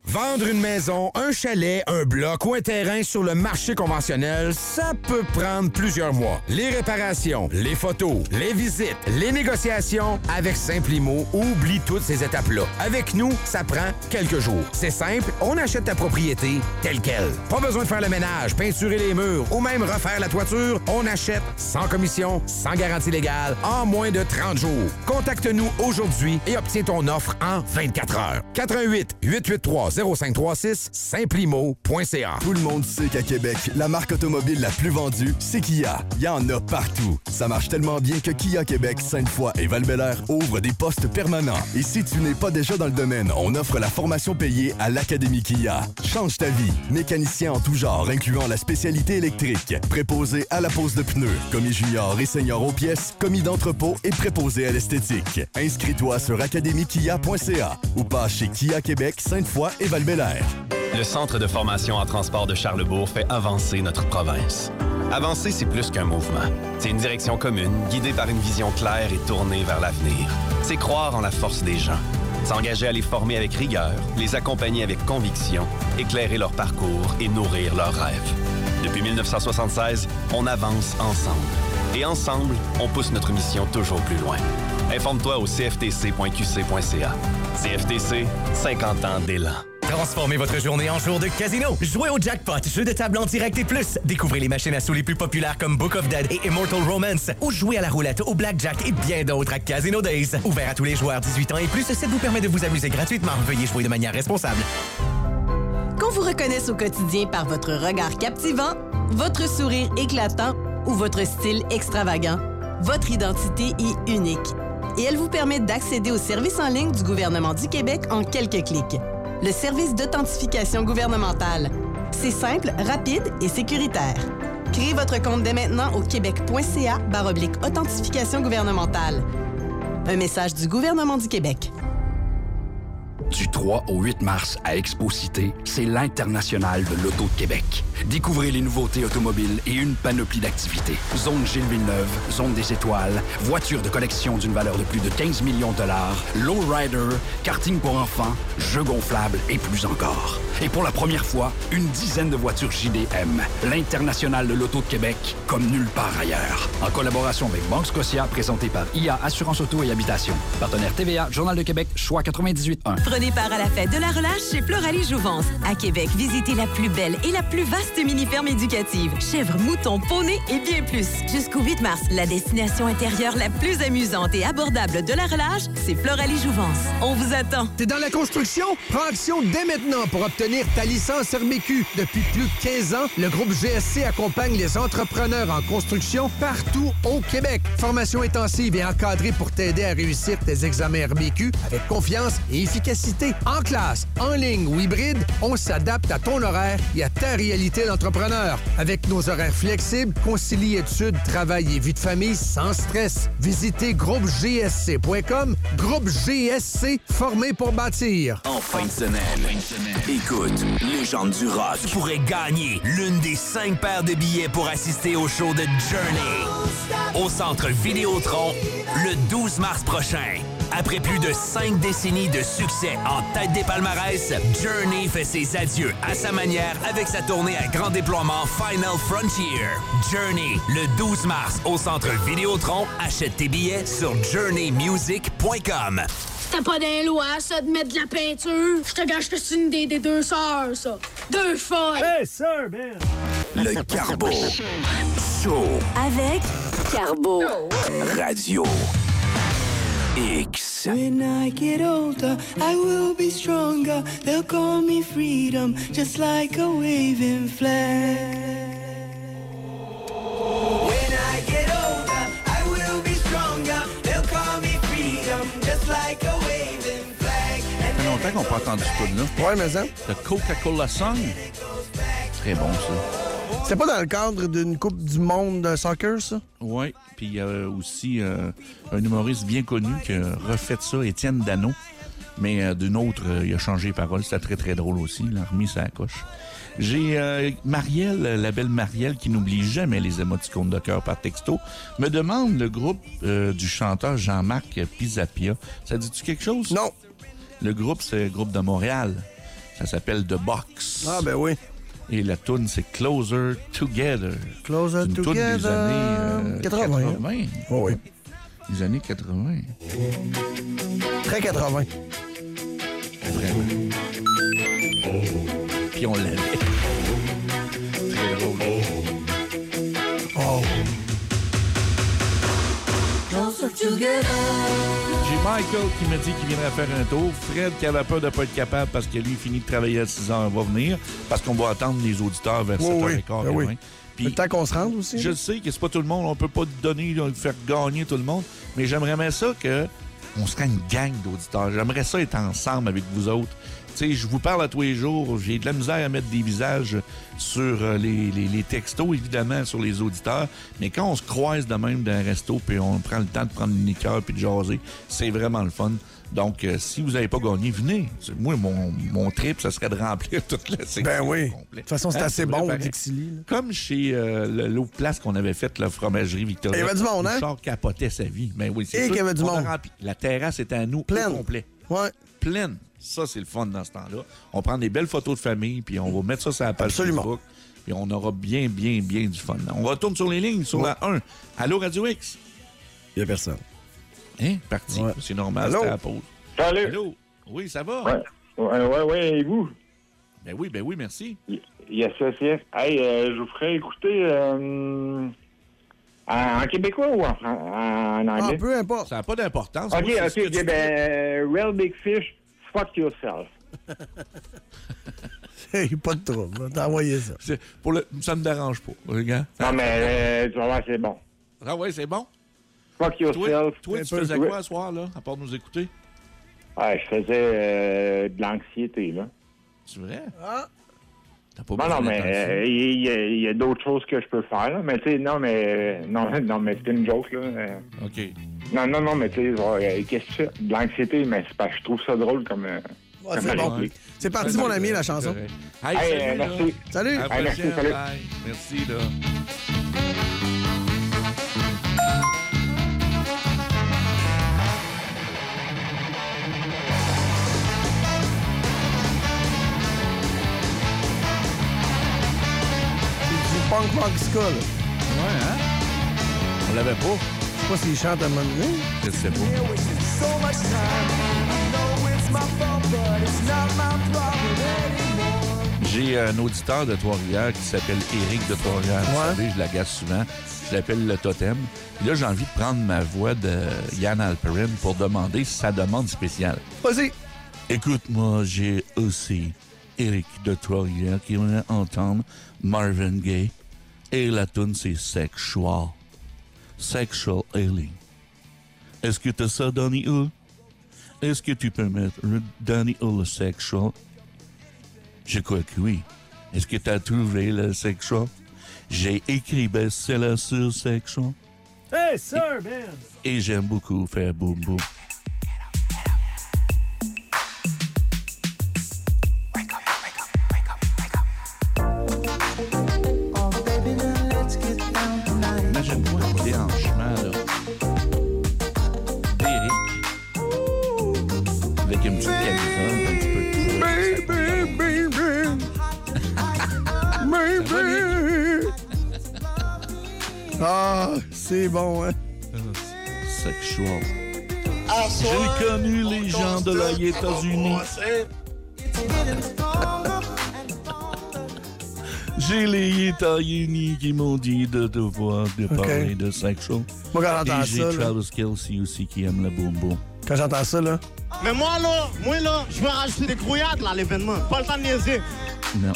Vendre une maison, un chalet, un bloc ou un terrain sur le marché conventionnel, ça peut prendre plusieurs mois. Les réparations, les photos, les visites, les négociations, avec Simplimo, oublie toutes ces étapes-là. Avec nous, ça prend quelques jours. C'est simple, on achète ta propriété telle quelle. Pas besoin de faire le ménage, peinturer les murs ou même refaire la toiture. On achète sans commission, sans garantie légale, en moins de 30 jours. Contacte-nous aujourd'hui et obtiens ton offre en 24 heures. 88 883 0536 simplimo.ca. Tout le monde sait qu'à Québec, la marque automobile la plus vendue, c'est Kia. Il y en a partout. Ça marche tellement bien que Kia Québec, Sainte-Foy et Val-Bélair ouvrent des postes permanents. Et si tu n'es pas déjà dans le domaine, on offre la formation payée à l'Académie Kia. Change ta vie. Mécanicien en tout genre, incluant la spécialité électrique. Préposé à la pose de pneus. Commis junior et senior aux pièces. Commis d'entrepôt et préposé à l'esthétique. Inscris-toi sur academiekia.ca ou passe chez Kia Québec, Sainte-Foy et Val-Bélair. Le Centre de formation en transport de Charlesbourg fait avancer notre province. Avancer, c'est plus qu'un mouvement. C'est une direction commune, guidée par une vision claire et tournée vers l'avenir. C'est croire en la force des gens. S'engager à les former avec rigueur, les accompagner avec conviction, éclairer leur parcours et nourrir leurs rêves. Depuis 1976, on avance ensemble. Et ensemble, on pousse notre mission toujours plus loin. Informe-toi au cftc.qc.ca. CFTC, 50 ans d'élan. Transformez votre journée en jour de casino. Jouez au jackpot, jeu de table en direct et plus. Découvrez les machines à sous les plus populaires comme Book of Dead et Immortal Romance. Ou jouez à la roulette, au blackjack et bien d'autres à Casino Days. Ouvert à tous les joueurs 18 ans et plus, ça vous permet de vous amuser gratuitement. Veuillez jouer de manière responsable. Qu'on vous reconnaisse au quotidien par votre regard captivant, votre sourire éclatant ou votre style extravagant, votre identité est unique. Et elle vous permet d'accéder aux services en ligne du gouvernement du Québec en quelques clics. Le service d'authentification gouvernementale. C'est simple, rapide et sécuritaire. Créez votre compte dès maintenant au québec.ca/authentification gouvernementale. Un message du gouvernement du Québec. Du 3 au 8 mars à Expo Cité, c'est l'International de l'Auto de Québec. Découvrez les nouveautés automobiles et une panoplie d'activités. Zone Gilles Villeneuve, Zone des Étoiles, voitures de collection d'une valeur de plus de 15 millions de dollars, lowrider, karting pour enfants, jeux gonflables et plus encore. Et pour la première fois, une dizaine de voitures JDM. L'International de l'Auto de Québec, comme nulle part ailleurs. En collaboration avec Banque Scotia, présenté par IA Assurance Auto et Habitation. Partenaire TVA, Journal de Québec, choix 98.1. Prenez part à la fête de la relâche chez Floralie Jouvence. À Québec, visitez la plus belle et la plus vaste mini-ferme éducative. Chèvres, moutons, poneys et bien plus. Jusqu'au 8 mars, la destination intérieure la plus amusante et abordable de la relâche, c'est Floralie Jouvence. On vous attend. T'es dans la construction? Prends action dès maintenant pour obtenir ta licence RMQ. Depuis plus de 15 ans, le groupe GSC accompagne les entrepreneurs en construction partout au Québec. Formation intensive et encadrée pour t'aider à réussir tes examens RMQ avec confiance et efficacité. En classe, en ligne ou hybride, on s'adapte à ton horaire et à ta réalité d'entrepreneur. Avec nos horaires flexibles, concilie études, travail et vie de famille sans stress. Visitez groupegsc.com. Groupe GSC, formé pour bâtir. En fin de semaine, écoute, Légende du rock. Tu pourrais gagner l'une des 5 paires de billets pour assister au show de Journey au Centre Vidéotron le 12 mars prochain. Après plus de 5 décennies de succès en tête des palmarès, Journey fait ses adieux à sa manière avec sa tournée à grand déploiement Final Frontier. Journey, le 12 mars au Centre Vidéotron. Achète tes billets sur journeymusic.com. C'était pas des lois, ça, de mettre de la peinture. Je te gâche que c'est une des deux sœurs, ça. Deux folles. Hey, sir, man. Le Carbo Show. Avec Carbo Radio X. When I get older, I will be stronger. They'll call me freedom, just like a waving flag. When I get older, I will be stronger. They'll call me freedom, just like a waving flag. Ça fait longtemps qu'on n'a pas entendu ce tune-là. Ouais, mais ça. Le Coca-Cola Song. Très bon, ça. C'est pas dans le cadre d'une Coupe du monde de soccer, ça? Oui, puis il y a aussi un humoriste bien connu qui a refait ça, Étienne Dano. Mais d'une autre, il a changé les paroles. C'était très, très drôle aussi. Il a remis sa coche. J'ai Marielle, la belle Marielle, qui n'oublie jamais les émoticônes de cœur par texto, me demande le groupe du chanteur Jean-Marc Pisapia. Ça dit-tu quelque chose? Non. Le groupe, c'est le groupe de Montréal. Ça s'appelle The Box. Ah, ben oui. Et la toune, c'est Closer Together. Closer c'est une toune Together. des années 80. Oh, oui. Les années 80. Très 80. Vraiment. Puis on l'avait. Très drôle. Oh. J'ai Michael qui me dit qu'il viendrait faire un tour. Fred qui avait peur de ne pas être capable parce que lui, il finit de travailler à 6 heures, va venir. Parce qu'on va attendre les auditeurs vers 7h15. Oui. Puis, le temps qu'on se rende aussi. Je sais que c'est pas tout le monde. On peut pas donner, faire gagner tout le monde. Mais j'aimerais bien ça qu'on serait une gang d'auditeurs. J'aimerais ça être ensemble avec vous autres. Tu sais, je vous parle à tous les jours. J'ai de la misère à mettre des visages sur les textos, évidemment, sur les auditeurs. Mais quand on se croise de même dans un resto puis on prend le temps de prendre une liqueur puis de jaser, c'est vraiment le fun. Donc, si vous n'avez pas gagné, venez. Moi, mon trip, ça serait de remplir toute la section. Ben oui. Complète. De toute façon, c'est assez bon au Dixili. Comme chez l'autre place qu'on avait faite, la fromagerie Victoria. Il y avait du monde, hein? Richard capotait sa vie. Ben oui, c'est Et qu'il y avait du monde. La terrasse était à nous pleine. Au complet. Ouais. Pleine. Ça, c'est le fun dans ce temps-là. On prend des belles photos de famille, puis on va mettre ça sur la page Facebook. Puis on aura bien du fun. On retourne sur les lignes, sur la 1. Allô, Radio X? Il n'y a personne. Hein? Parti. Ouais. C'est normal, c'était à la pause. Salut. Allô? Oui, ça va? Ouais, et vous? Ben oui, merci. Yes. Hey, je vous ferai écouter en québécois ou en anglais? Peu importe. Ça n'a pas d'importance. OK, Real Big Fish, fuck yourself. Pas de trouble. T'as envoyé ça. Ça me dérange pas. Regarde. Non, mais tu vas voir, c'est bon. Ah ouais, c'est bon? Fuck yourself. Toi tu faisais quoi ce soir, là, à part nous écouter? Ouais, je faisais de l'anxiété, là. C'est vrai? Ah! T'as pas non, mais il y a d'autres choses que je peux faire, là. Mais tu sais, non, mais c'était une joke, là. OK. Non, mais tu sais, qu'est-ce que tu fais? De l'anxiété, mais c'est parce que je trouve ça drôle comme c'est bon. C'est parti, mon ami, la chanson. Hey, salut, merci. Salut. Merci, salut. Bye. Merci, là. Punk Rock Skull. Ouais, hein? On l'avait pas. Je sais pas s'il chante à un moment donné. Je sais pas. J'ai un auditeur de Trois-Rivières qui s'appelle Éric de Trois-Rivières. Vous savez, je l'agace souvent. Je l'appelle le totem. Puis là, j'ai envie de prendre ma voix de Yann Alperin pour demander sa demande spéciale. Vas-y. Écoute-moi, j'ai aussi Éric de Trois-Rivières qui aimerait entendre Marvin Gaye. Et la tune, c'est Sexual. Sexual Healing. Est-ce que t'as ça, Danny Hull? Est-ce que tu peux mettre Danny Hull Sexual? Je crois que oui. Est-ce que t'as trouvé le Sexual? J'ai écrit best-seller sur Sexual. Hey, sir, man! Et j'aime beaucoup faire boum boum. Imagine-moi un déhanchement, là. D'Éric. Avec une petite camisole, un petit peu de Ah, c'est bon, hein? Sexual. J'ai connu les gens de les États-Unis. J'ai les États-Unis qui m'ont dit de devoir de parler de sexual. Moi, quand j'entends Et j'ai ça, Travis Kelce aussi qui aime le boum-boum. Quand j'entends ça, là... Mais moi, je vais rajouter des grouillades, là, à l'événement. Pas le temps de niaiser. Non.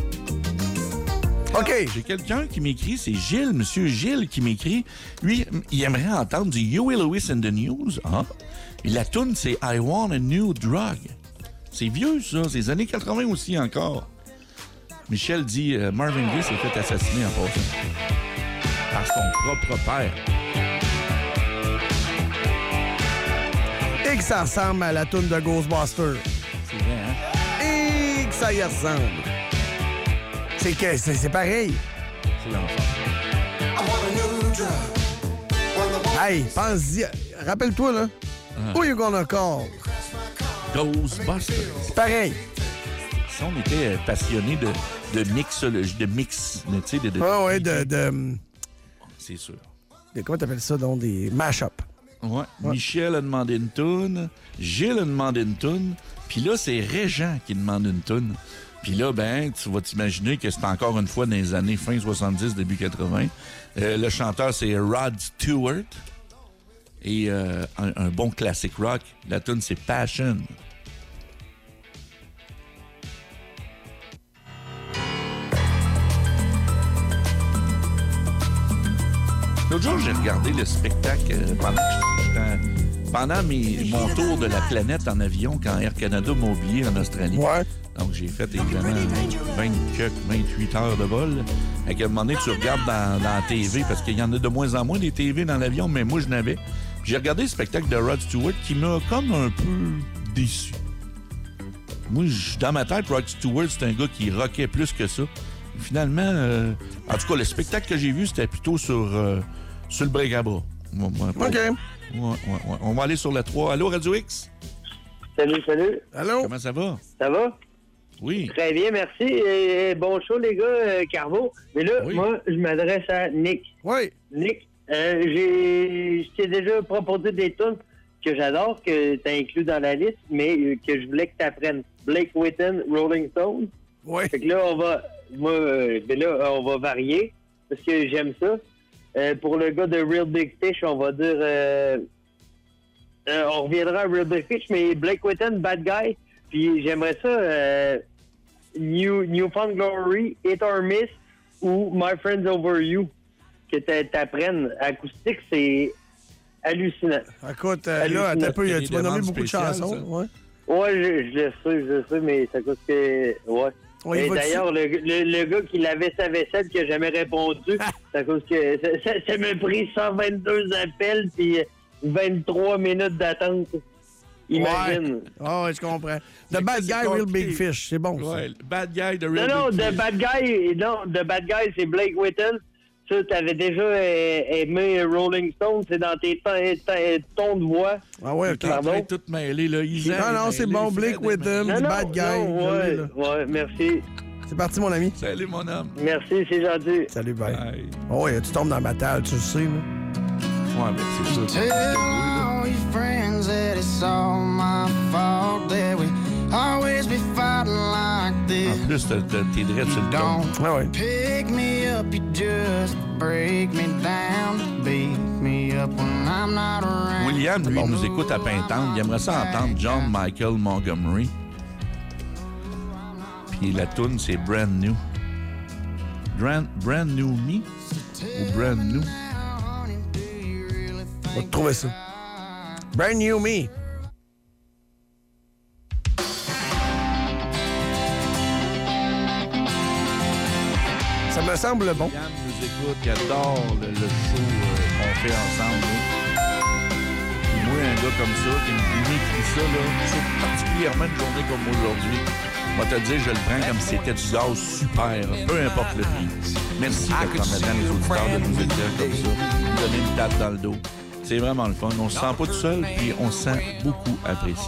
OK. J'ai quelqu'un qui m'écrit, c'est Gilles, monsieur Gilles qui m'écrit. Lui, il aimerait entendre du Huey Lewis and the News. Hein? Et la toune, c'est I Want a New Drug. C'est vieux, ça. C'est les années 80 aussi encore. Michel dit Marvin Gaye s'est fait assassiner en passant. Par son propre père. Et que ça ressemble à la toune de Ghostbusters. C'est vrai, hein? Et que ça y ressemble. C'est pareil. C'est l'enfant. Hey, pense-y. Rappelle-toi, là. Who you gonna call? Ghostbusters. C'est pareil. garçon, on était passionnés de mixologie, de mix, tu sais, c'est sûr. Comment t'appelles ça, donc, des mash-up? Ouais. Michel a demandé une toune, Gilles a demandé une toune, puis là, c'est Régent qui demande une toune. Puis là, ben, tu vas t'imaginer que c'est encore une fois dans les années fin 70, début 80. Le chanteur, c'est Rod Stewart. Et un bon classique rock. La tune, c'est Passion. L'autre jour, j'ai regardé le spectacle pendant mon tour de la planète en avion quand Air Canada m'a oublié en Australie. Ouais. Donc, j'ai fait évidemment 28 heures de vol. Et à un moment donné, tu regardes dans la TV, parce qu'il y en a de moins en moins des TV dans l'avion, mais moi, je n'avais. J'ai regardé le spectacle de Rod Stewart qui m'a comme un peu déçu. Moi, dans ma tête, Rod Stewart, c'est un gars qui rockait plus que ça. Finalement, en tout cas, le spectacle que j'ai vu, c'était plutôt sur le break-à-bras. OK. On va aller sur la 3. Allô, Radio X? Salut. Allô? Comment ça va? Ça va? Oui. Très bien, merci. Et bon show, les gars, Carbo. Mais là, moi, je m'adresse à Nick. Oui. Nick, je t'ai déjà proposé des tunes que j'adore, que tu as inclus dans la liste, mais que je voulais que tu apprennes. Blake Whitten, Rolling Stone. Oui. Fait que là, on va varier, parce que j'aime ça. Pour le gars de Real Big Fish, on va dire... on reviendra à Real Big Fish, mais Blake Whitten, Bad Guy. Puis j'aimerais ça, Newfound Glory, Hit or Miss ou My Friends Over You, que t'apprennes. Acoustique, c'est hallucinant. Écoute, là, attends un peu, tu m'as nommé beaucoup de chansons. Ouais, je le sais, mais ça cause que... Ouais. Oui, et d'ailleurs, le gars qui lavait sa vaisselle, qui n'a jamais répondu, c'est à cause que ça m'a pris 122 appels puis 23 minutes d'attente. Imagine. Ouais, je comprends. The Bad Guy, Real Big Fish, c'est bon. Ouais, Bad Guy de Real Non, Big Fish. The Bad Guy, c'est Blake Whitten. Ça, t'avais déjà aimé Rolling Stone, c'est dans tes tons de voix. Ah ouais, OK. Pardon. Tout mêlé, là. Non, c'est bon. Blake Whitten, The Bad Guy. Ouais, merci. C'est parti, mon ami. Salut, mon homme. Merci, c'est gentil. Salut, bye. Oh, tu tombes dans ma table, tu le sais, là. Ouais, ben c'est ça. Tell all your friends that it's all my fault that we always be fighting like this. En plus, t'es direct sur le ton. Ah ouais. Pick me up, you just break me down. Beat me up when I'm not around. William, lui, nous écoute à Pintante. Il aimerait ça entendre John Michael Montgomery. Puis la toune, c'est Brand New. Brand New Me? Ou Brand New? On va te trouver ça. Brand New Me. Ça me semble bon. Yann nous écoute, il adore le show qu'on fait ensemble. Puis moi, un gars comme ça, qui m'écrit ça, là, particulièrement une journée comme aujourd'hui, je vais te dire, je le prends comme si c'était du gaz super, peu importe le prix. Merci quand on attend les auditeurs de nous écrire comme ça, nous donner une tape dans le dos. C'est vraiment le fun. On se sent pas tout seul, puis on se sent beaucoup apprécié.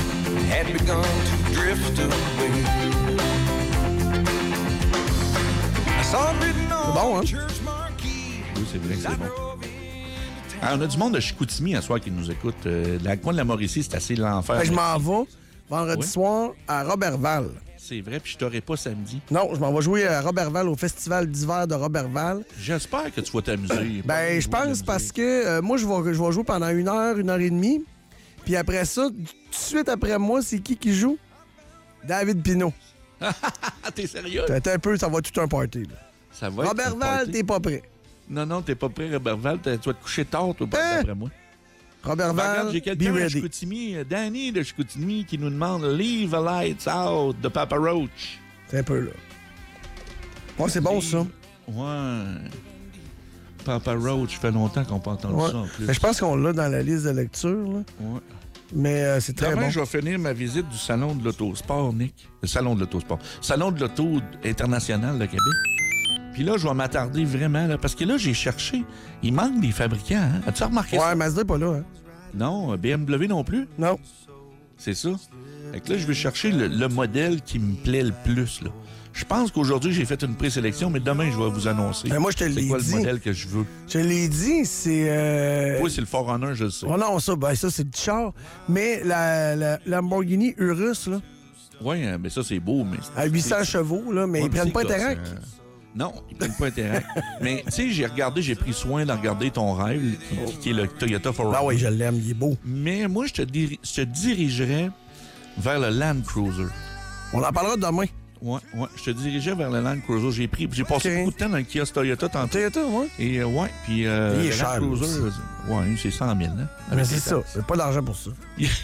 C'est bon, hein? Oui, c'est vrai que c'est bon. Alors, on a du monde de Chicoutimi à soir qui nous écoute. La coin de la Mauricie, c'est assez l'enfer. Je m'en vais vendredi soir à Roberval. C'est vrai, puis je t'aurai pas samedi. Non, je m'en vais jouer à Roberval, au festival d'hiver de Roberval. J'espère que tu vas t'amuser. Ben, je pense parce que moi, je vais jouer pendant 1 heure, 1 heure et demie. Puis après ça, tout de suite après moi, c'est qui joue? David Pinault. T'es sérieux? T'es un peu, ça va être tout un party. Là. Ça va être Roberval, t'es pas prêt. Non, t'es pas prêt, Roberval. Tu vas te coucher tard, toi, après moi. Roberval, regarde, j'ai quelqu'un de Chicoutimi, Danny de Chicoutimi, qui nous demande « Leave the lights out » de Papa Roach. C'est un peu là. Ouais, c'est bon, ça. Ouais. Papa Roach, fait longtemps qu'on n'a pas entendu ça, en plus. Mais je pense qu'on l'a dans la liste de lecture, là. Ouais. Mais c'est très Demain, bon. je vais finir ma visite du Salon de l'Autosport, Nick. Le Salon de l'Autosport. Salon de l'Auto international de Québec. Puis là, je vais m'attarder vraiment, là, parce que là, j'ai cherché. Il manque des fabricants, hein? As-tu remarqué ça? Ouais, Mazda n'est pas là, hein? Non, BMW non plus? Non. C'est ça? Fait que là, je vais chercher le modèle qui me plaît le plus, là. Je pense qu'aujourd'hui, j'ai fait une présélection, mais demain, je vais vous annoncer. Ben moi, je te l'ai dit. C'est quoi le modèle que je veux? Je l'ai dit, c'est... Oui, c'est le Forerunner, je le sais. Oh non, ça c'est du char. Mais la Lamborghini Urus, là... Oui, mais ça, c'est beau, mais... À 800 chevaux, là, mais ils prennent pas Interac. Non, ils prennent pas Interac. Mais, tu sais, j'ai pris soin de regarder ton rêve, qui est le Toyota Forerunner. Ah oui, je l'aime, il est beau. Mais moi, je te dirigerais vers le Land Cruiser. On en parlera demain. Ouais, je te dirigeais vers le Land Cruiser. J'ai passé beaucoup de temps dans le kiosque Toyota tantôt. Toyota, oui. Et puis il est cher, Land Cruiser, c'est 100 000, hein? Mais c'est ça, c'est pas d'argent pour ça.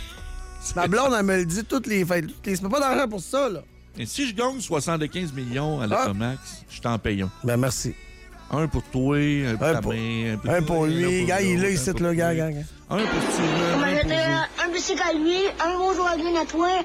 Ma blonde, elle me le dit toutes les fêtes. C'est pas d'argent pour ça, là. Et si je gagne 75 millions à l'Automax, je t'en paye un. Ben merci. Un pour toi, un pour ta mère. Un pour lui. Gars, il est là, ici, là, gars. Un pour Steven. Un bicycle à lui, un beau wagon à toi,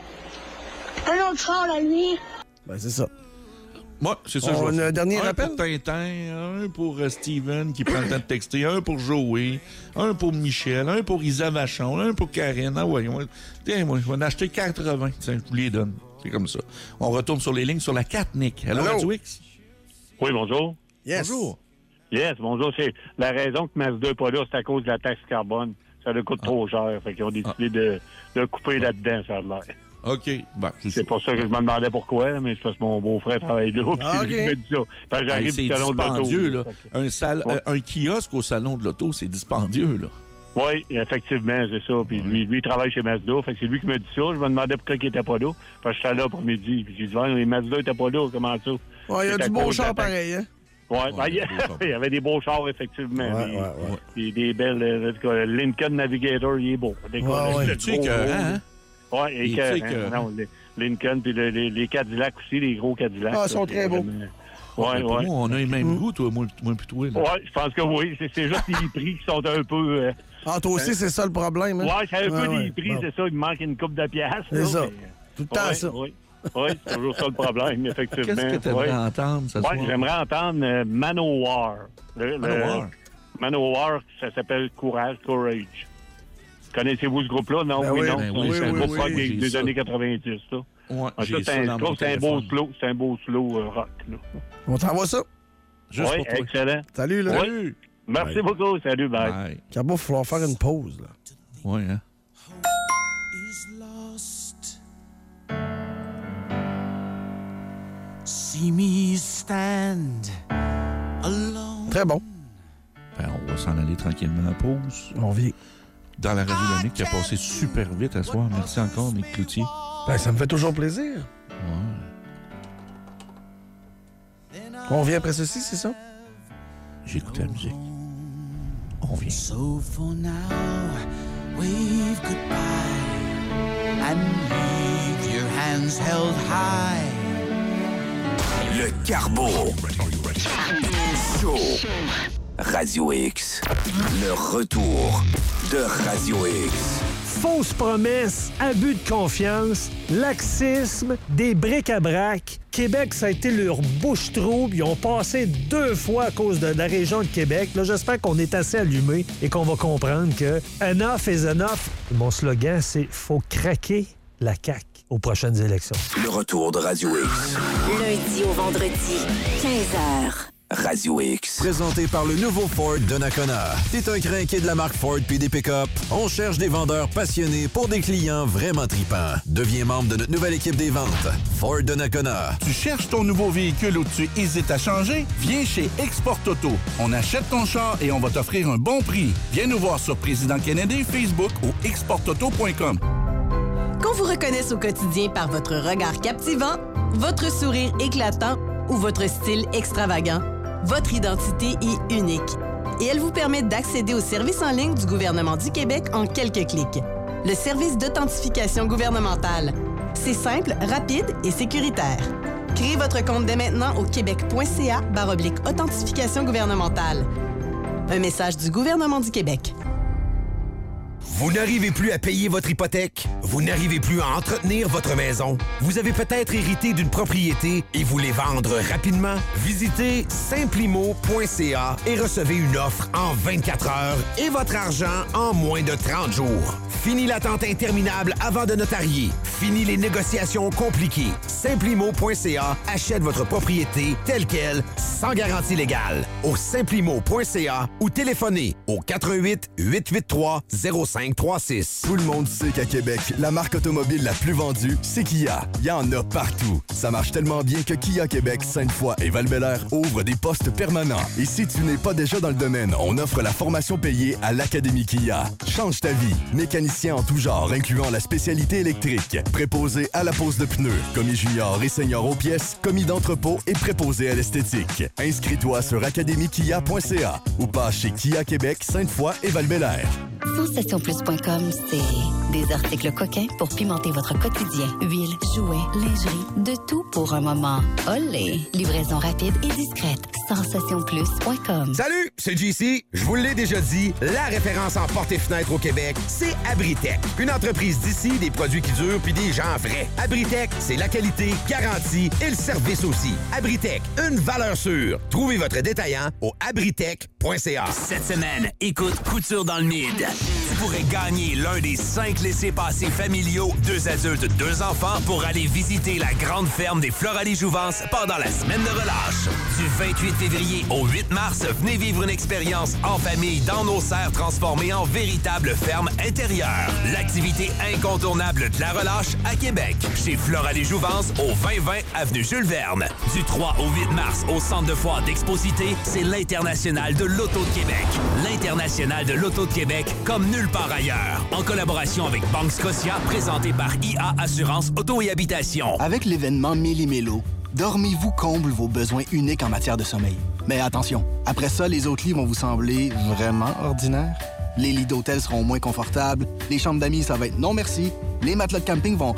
un autre char à lui. Ben, c'est ça. Moi, c'est ça. On a un dernier un rappel? Pour Tintin, un pour Steven qui prend le temps de texter, un pour Joey, un pour Michel, un pour Isa Vachon, un pour Karine. Ah ouais, tiens, moi, je vais en acheter 80. Tiens, je vous les donne. C'est comme ça. On retourne sur les lignes sur la 4, Nick. Allô, Radio X? Oui, bonjour. Yes. Bonjour. Yes, bonjour. C'est la raison que Mazda n'est pas là, c'est à cause de la taxe carbone. Ça leur coûte trop cher. Fait qu'ils ont décidé de couper là-dedans, ça a l'air. OK. Ben, c'est pour ça que je me demandais pourquoi, mais c'est parce que mon beau-frère travaille là. Puis OK. il me dit ça. Fait que j'arrive C'est du salon de dispendieux, l'auto. là. Un kiosque au salon de l'auto, c'est dispendieux, là. Oui, effectivement, c'est ça. Puis lui, il travaille chez Mazda. Fait que c'est lui qui me dit ça. Je me demandais pourquoi il était pas là. Fait que j'étais là pour midi. Puis j'ai dit, les Mazda n'étaient pas là. Comment ça? Ouais, il y a du beau char pareil, hein? Oui, il y avait des beaux chars, effectivement. Des belles... Lincoln Navigator, il est beau. Tu sais que... Oui, et Lincoln, puis les Cadillacs aussi, les gros Cadillacs. Ah, ils sont très beaux. On a les mêmes goûts, toi, moi puis toi. Oui, je pense que oui. C'est juste les prix qui sont un peu... toi aussi, c'est ça le problème. Hein? Oui, c'est un peu les prix, c'est ça. Il me manque une coupe de piastres. C'est ça. Tout le temps, ça. Oui, c'est toujours ça le problème, effectivement. Qu'est-ce que tu aimerais entendre ce soir? Oui, j'aimerais entendre Manowar. Manowar, ça s'appelle Courage. Connaissez-vous ce groupe-là? Non, ben oui, non. C'est un groupe rock des ça. années 90, ça. Ouais, c'est un beau slow. C'est un beau slow rock. Là. On t'envoie ça. Oui, excellent. Salut, là. Oui. Merci beaucoup. Salut, bye. Carbo, il va falloir faire une pause, là. Oui, hein? See me stand alone. Très bon. Ben, on va s'en aller tranquillement en pause. On vient. Dans la radio de Nick qui a passé super vite à soir. Merci encore, Nick Cloutier. Ben, ça me fait toujours plaisir. Ouais. On vient après ceci, c'est ça? J'écoute la musique. On vient. So for now, wave goodbye and leave your hands held high. Le Carbo. Show. Radio X. Le retour de Radio X. Fausses promesses, abus de confiance, laxisme, des bric-à-brac. Québec, ça a été leur bouche-trou. Ils ont passé 2 fois à cause de la région de Québec. Là, j'espère qu'on est assez allumés et qu'on va comprendre que enough is enough. Mon slogan, c'est « Faut craquer la CAQ aux prochaines élections ». Le retour de Radio X. Lundi au vendredi, 15h. Radio X. Présenté par le nouveau Ford Donnacona. T'es un crinqué de la marque Ford puis des pick-up? On cherche des vendeurs passionnés pour des clients vraiment tripants. Deviens membre de notre nouvelle équipe des ventes. Ford Donnacona. Tu cherches ton nouveau véhicule ou tu hésites à changer? Viens chez Export Auto. On achète ton char et on va t'offrir un bon prix. Viens nous voir sur Président Kennedy, Facebook ou exportauto.com. Qu'on vous reconnaisse au quotidien par votre regard captivant, votre sourire éclatant ou votre style extravagant, votre identité est unique. Et elle vous permet d'accéder aux services en ligne du gouvernement du Québec en quelques clics. Le service d'authentification gouvernementale. C'est simple, rapide et sécuritaire. Créez votre compte dès maintenant au québec.ca/authentification gouvernementale. Un message du gouvernement du Québec. Vous n'arrivez plus à payer votre hypothèque? Vous n'arrivez plus à entretenir votre maison? Vous avez peut-être hérité d'une propriété et voulez vendre rapidement? Visitez simplimo.ca et recevez une offre en 24 heures et votre argent en moins de 30 jours. Fini l'attente interminable avant de notarier. Fini les négociations compliquées. Simplimo.ca achète votre propriété telle qu'elle, sans garantie légale. Au simplimo.ca ou téléphonez au 88 883 0536. Tout le monde sait qu'à Québec, la marque automobile la plus vendue, c'est Kia. Il y en a partout. Ça marche tellement bien que Kia Québec, Sainte-Foy et Val-Bélair ouvrent des postes permanents. Et si tu n'es pas déjà dans le domaine, on offre la formation payée à l'Académie Kia. Change ta vie. Mécanicien en tout genre, incluant la spécialité électrique. Préposé à la pose de pneus, commis junior et senior aux pièces, commis d'entrepôt et préposé à l'esthétique. Inscris-toi sur academiekia.ca ou passe chez Kia Québec, Sainte-Foy et Val-Bélair. Sensationplus.com, c'est des articles coquins pour pimenter votre quotidien. Huile, jouets, lingerie, de tout pour un moment. Olé! Livraison rapide et discrète. Sensationplus.com. Salut, c'est JC. Je vous l'ai déjà dit, la référence en portes et fenêtres au Québec, c'est Abritech. Une entreprise d'ici, des produits qui durent puis des gens vrais. Abritech, c'est la qualité, garantie et le service aussi. Abritech, une valeur sûre. Trouvez votre détaillant au abritech.ca. Cette semaine, écoute Couture dans le Mid. Tu pourrais gagner l'un des 5 laissez-passer familiaux, 2 adultes, 2 enfants, pour aller visiter la grande ferme des Floralie-Jouvence pendant la semaine de relâche. Du 28 février au 8 mars, venez vivre une expérience en famille dans nos serres transformées en véritable ferme intérieure. L'activité incontournable de la relâche à Québec. Chez Floralie-Jouvence au 2020 avenue Jules Verne. Du 3 au 8 mars au centre de foire d'Exposité, c'est l'International de l'Auto de Québec. L'International de l'Auto de Québec comme nulle part ailleurs. En collaboration avec Banque Scotia, présenté par IA Assurance Auto et Habitation. Avec l'événement Méli-Mélo, Dormez-vous comble vos besoins uniques en matière de sommeil. Mais attention, après ça, les autres lits vont vous sembler vraiment ordinaires. Les lits d'hôtel seront moins confortables, les chambres d'amis, ça va être non merci, les matelas de camping vont...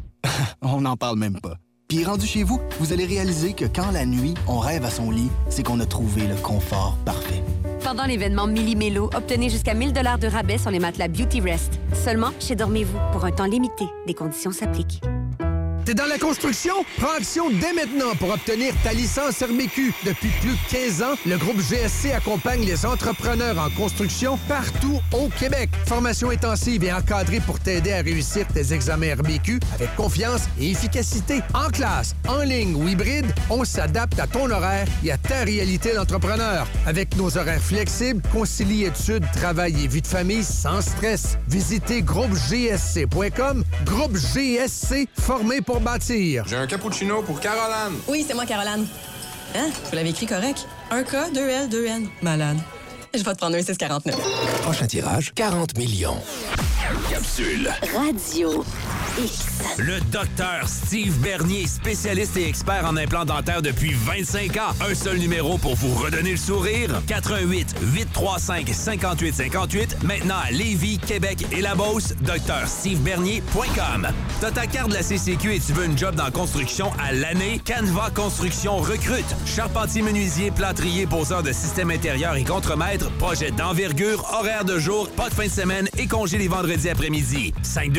on n'en parle même pas. Puis rendu chez vous, vous allez réaliser que quand la nuit, on rêve à son lit, c'est qu'on a trouvé le confort parfait. Pendant l'événement Méli-Mélo, obtenez jusqu'à 1 000 $ de rabais sur les matelas Beauty Rest. Seulement chez Dormez-vous, pour un temps limité. Des conditions s'appliquent. T'es dans la construction? Prends action dès maintenant pour obtenir ta licence RMQ. Depuis plus de 15 ans, le groupe GSC accompagne les entrepreneurs en construction partout au Québec. Formation intensive et encadrée pour t'aider à réussir tes examens RMQ avec confiance et efficacité. En classe, en ligne ou hybride, on s'adapte à ton horaire et à ta réalité d'entrepreneur. Avec nos horaires flexibles, concilie études, travail et vie de famille sans stress. Visitez groupegsc.com. Groupe GSC, formé pour bâtir. J'ai un cappuccino pour Caroline. Oui, c'est moi, Caroline. Hein? Vous l'avez écrit correct. 1 K, 2 L, 2 N. Malade. Je vais te prendre un 6,49. Prochain tirage, 40 millions. Capsule. Radio X. Le docteur Steve Bernier, spécialiste et expert en implants dentaires depuis 25 ans. Un seul numéro pour vous redonner le sourire. 88 835 58 58. Maintenant à Lévis, Québec et la Beauce, drstevebernier.com. T'as ta carte de la CCQ et tu veux une job dans la construction à l'année? Canva Construction recrute. Charpentier, menuisier, plâtrier, poseur de système intérieur et contremaître. Projet d'envergure, horaire de jour, pas de fin de semaine et congé les vendredis après-midi.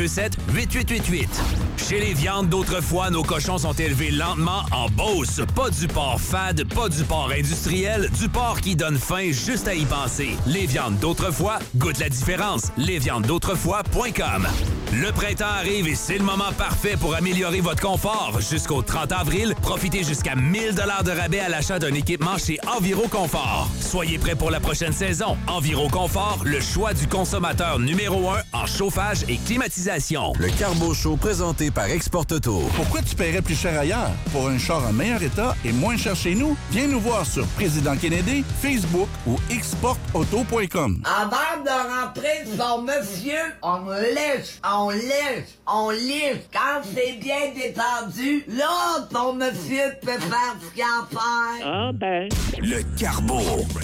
527-8888. Chez les viandes d'autrefois, nos cochons sont élevés lentement en Beauce. Pas du porc fade, pas du porc industriel, du porc qui donne faim juste à y penser. Les viandes d'autrefois, goûte la différence. Lesviandesdautrefois.com. Le printemps arrive et c'est le moment parfait pour améliorer votre confort. Jusqu'au 30 avril, profitez jusqu'à 1 000 $ de rabais à l'achat d'un équipement chez Enviroconfort. Soyez prêts pour la prochaine saison. Enviroconfort, le choix du consommateur numéro 1 en chauffage et climatisation. Le Carbo Show présenté par Export Auto. Pourquoi tu paierais plus cher ailleurs? Pour un char en meilleur état et moins cher chez nous? Viens nous voir sur Président Kennedy, Facebook ou exportauto.com. Avant de rentrer son monsieur, on lèche. Quand c'est bien détendu, là, ton monsieur peut faire ce qu'il a à faire. Ah ben. Le Carbo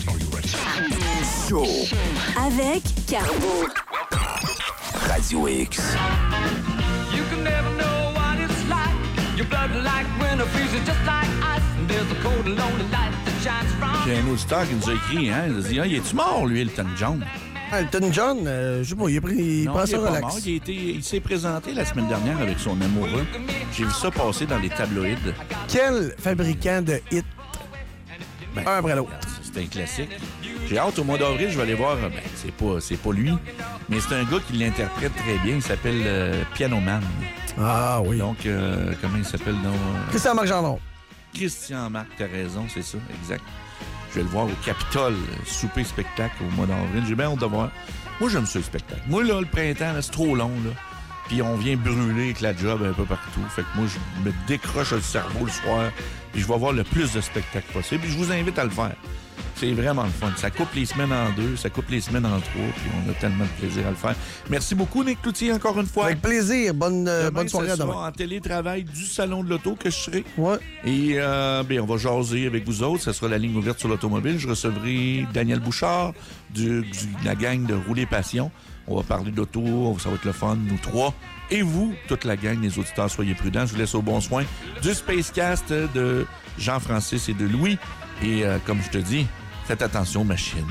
Show. Avec Carbo. Radio X. You can never know what it's like. Your blood like winter freezes just like ice. And there's a cold and lonely light that shines from. J'ai un auditeur qui nous a écrit, hein? Il a dit, il est-tu mort, lui, Elton John? Elton John, je sais pas, il Non, passe il est à pas relax. mort. Il s'est présenté la semaine dernière avec son amoureux. J'ai vu ça passer dans les tabloïds. Quel fabricant de hits? Un après l'autre. C'est un classique. J'ai hâte, au mois d'avril, je vais aller voir. Ben, c'est pas lui, mais c'est un gars qui l'interprète très bien. Il s'appelle Piano Man. Ah oui. Donc, comment il s'appelle? Christian Marc Gendron. Christian Marc, t'as raison, c'est ça, exact. Je vais le voir au Capitole, souper spectacle au mois d'avril. J'ai bien hâte de voir. Moi, j'aime ça, le spectacle. Moi, là, le printemps, là, c'est trop long, là. Puis on vient brûler avec la job un peu partout. Fait que moi, je me décroche le cerveau le soir. Puis je vais voir le plus de spectacles possible. Puis je vous invite à le faire. C'est vraiment le fun. Ça coupe les semaines en 2, ça coupe les semaines en 3, puis on a tellement de plaisir à le faire. Merci beaucoup, Nick Cloutier, encore une fois. Avec plaisir. Bonne soirée à demain. En télétravail du Salon de l'Auto que je serai. Ouais. Et on va jaser avec vous autres. Ça sera la ligne ouverte sur l'automobile. Je recevrai Daniel Bouchard de la gang de Rouler Passion. On va parler d'auto, ça va être le fun, nous trois. Et vous, toute la gang, les auditeurs, soyez prudents. Je vous laisse au bon soin du Spacecast de Jean-Francis et de Louis. Et comme je te dis, faites attention, machine.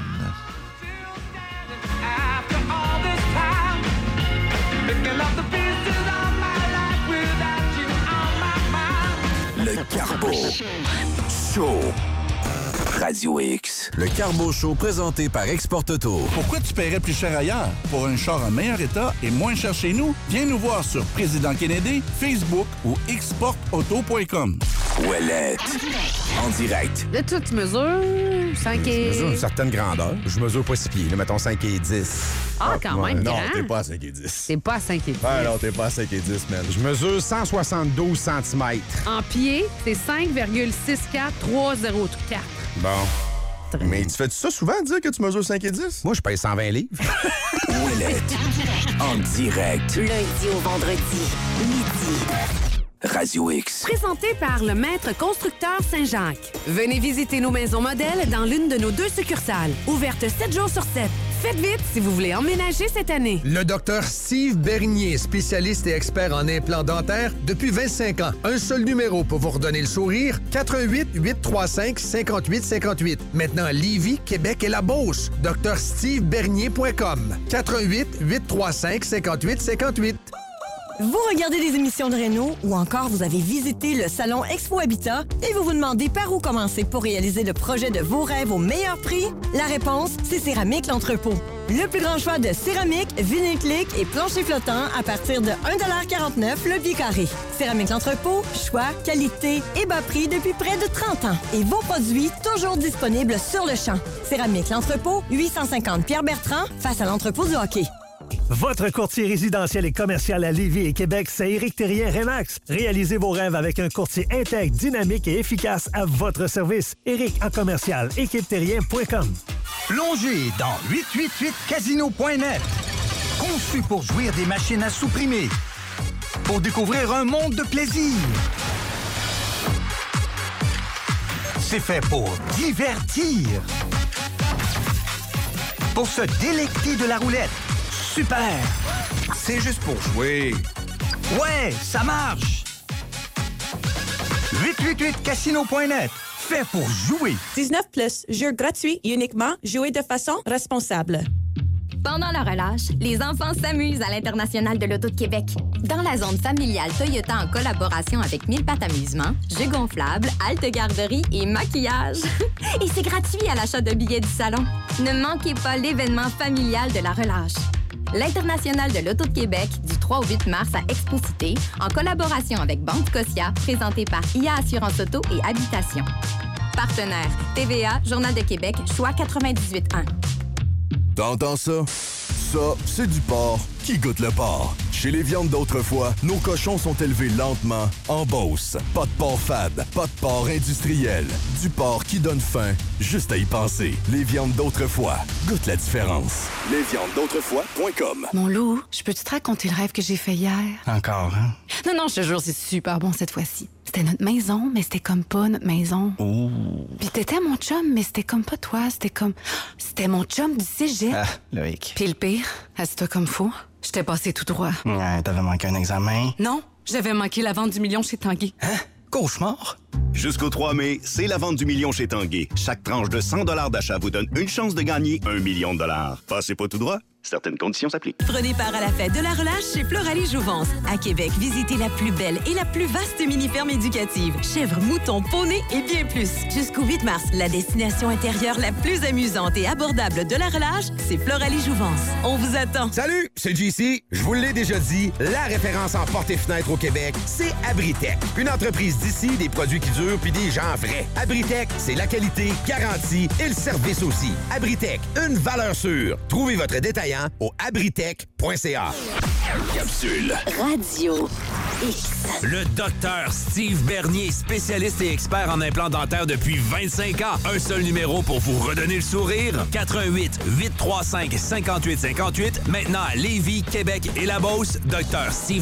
Le Carbo Show. Radio X. Le Carbo Show présenté par Export Auto. Pourquoi tu paierais plus cher ailleurs? Pour un char en meilleur état et moins cher chez nous? Viens nous voir sur Président Kennedy, Facebook ou exportauto.com. Ouellette. En direct. Là, toi, tu mesures 5 Je et... mesure une certaine grandeur. Je mesure pas 6 pieds, là, mettons 5 et 10. Ah, quand même Non, grand. t'es pas à 5 et 10. T'es pas à 5 et 10. Ah non, t'es pas à 5 et 10, man. Je mesure 172 cm. En pied, c'est 5,64304. Bon. Mais tu fais ça souvent, dire que tu mesures 5 et 10? Moi, je paye 120 livres. Ouellette. En direct. Du lundi au vendredi, midi. Radio X. Présenté par le Maître Constructeur Saint-Jacques. Venez visiter nos maisons modèles dans l'une de nos 2 succursales. Ouvertes 7 jours sur 7. Faites vite si vous voulez emménager cette année. Le docteur Steve Bernier, spécialiste et expert en implants dentaires depuis 25 ans. Un seul numéro pour vous redonner le sourire, 88-835-5858. Maintenant à Lévis, Québec et la Beauce. drstevebernier.com. 88-835-5858. Vous regardez des émissions de Renault ou encore vous avez visité le salon Expo Habitat et vous vous demandez par où commencer pour réaliser le projet de vos rêves au meilleur prix? La réponse, c'est Céramique L'Entrepôt. Le plus grand choix de céramique, vinyle-clic et plancher flottant à partir de 1,49$ le pied carré. Céramique L'Entrepôt, choix, qualité et bas prix depuis près de 30 ans. Et vos produits toujours disponibles sur le champ. Céramique L'Entrepôt, 850 Pierre-Bertrand, face à l'entrepôt du hockey. Votre courtier résidentiel et commercial à Lévis et Québec, c'est Éric Thérien Remax. Réalisez vos rêves avec un courtier intègre, dynamique et efficace à votre service. Éric en commercial, équipetérien.com. Plongez dans 888casino.net. Conçu pour jouir des machines à supprimer. Pour découvrir un monde de plaisir. C'est fait pour divertir. Pour se délecter de la roulette. Super! C'est juste pour jouer. Ouais, ça marche! 888casino.net. Fait pour jouer. 19+, jeu gratuit et uniquement jouer de façon responsable. Pendant la relâche, les enfants s'amusent à l'International de l'Auto de Québec. Dans la zone familiale Toyota en collaboration avec 1000 pattes amusement, jeux gonflables, halte garderie et maquillage. Et c'est gratuit à l'achat de billets du salon. Ne manquez pas l'événement familial de la relâche. L'International de l'Auto de Québec du 3 au 8 mars à Expo-Cité, en collaboration avec Banque Scotia, présenté par IA Assurance Auto et Habitation. Partenaire, TVA, Journal de Québec, choix 98.1. T'entends ça? Ça, c'est du porc qui goûte le porc. Chez les viandes d'autrefois, nos cochons sont élevés lentement, en Beauce. Pas de porc fade, pas de porc industriel. Du porc qui donne faim, juste à y penser. Les viandes d'autrefois, goûte la différence. Lesviandesd'autrefois.com. Mon loup, je peux-tu te raconter le rêve que j'ai fait hier? Encore, hein? Non, je te jure, c'est super bon cette fois-ci. C'était notre maison, mais c'était comme pas notre maison. Ouh. Puis t'étais mon chum, mais c'était comme pas toi. C'était mon chum du cégep. Ah, Loïc. Puis le pire, assis-toi comme fou, j'étais passé tout droit. Ouais, t'avais manqué un examen. Non, j'avais manqué la vente du million chez Tanguy. Hein? Cauchemar? Jusqu'au 3 mai, c'est la vente du million chez Tanguay. Chaque tranche de 100 $ d'achat vous donne une chance de gagner 1 million de dollars. Passez pas tout droit. Certaines conditions s'appliquent. Prenez part à la fête de la relâche chez Floralie-Jouvence. À Québec, visitez la plus belle et la plus vaste mini-ferme éducative. Chèvres, moutons, poneys et bien plus. Jusqu'au 8 mars, la destination intérieure la plus amusante et abordable de la relâche, c'est Floralie-Jouvence. On vous attend. Salut, c'est JC. Je vous l'ai déjà dit, la référence en portes et fenêtres au Québec, c'est Abritech. Une entreprise d'ici, des produits qui durent puis des gens vrais. Abritech, c'est la qualité, garantie et le service aussi. Abritech, une valeur sûre. Trouvez votre détaillant au abritech.ca. Capsule Radio X. Le docteur Steve Bernier, spécialiste et expert en implants dentaires depuis 25 ans. Un seul numéro pour vous redonner le sourire. 88-835-5858. Maintenant à Lévis, Québec et la Beauce, docteur Steve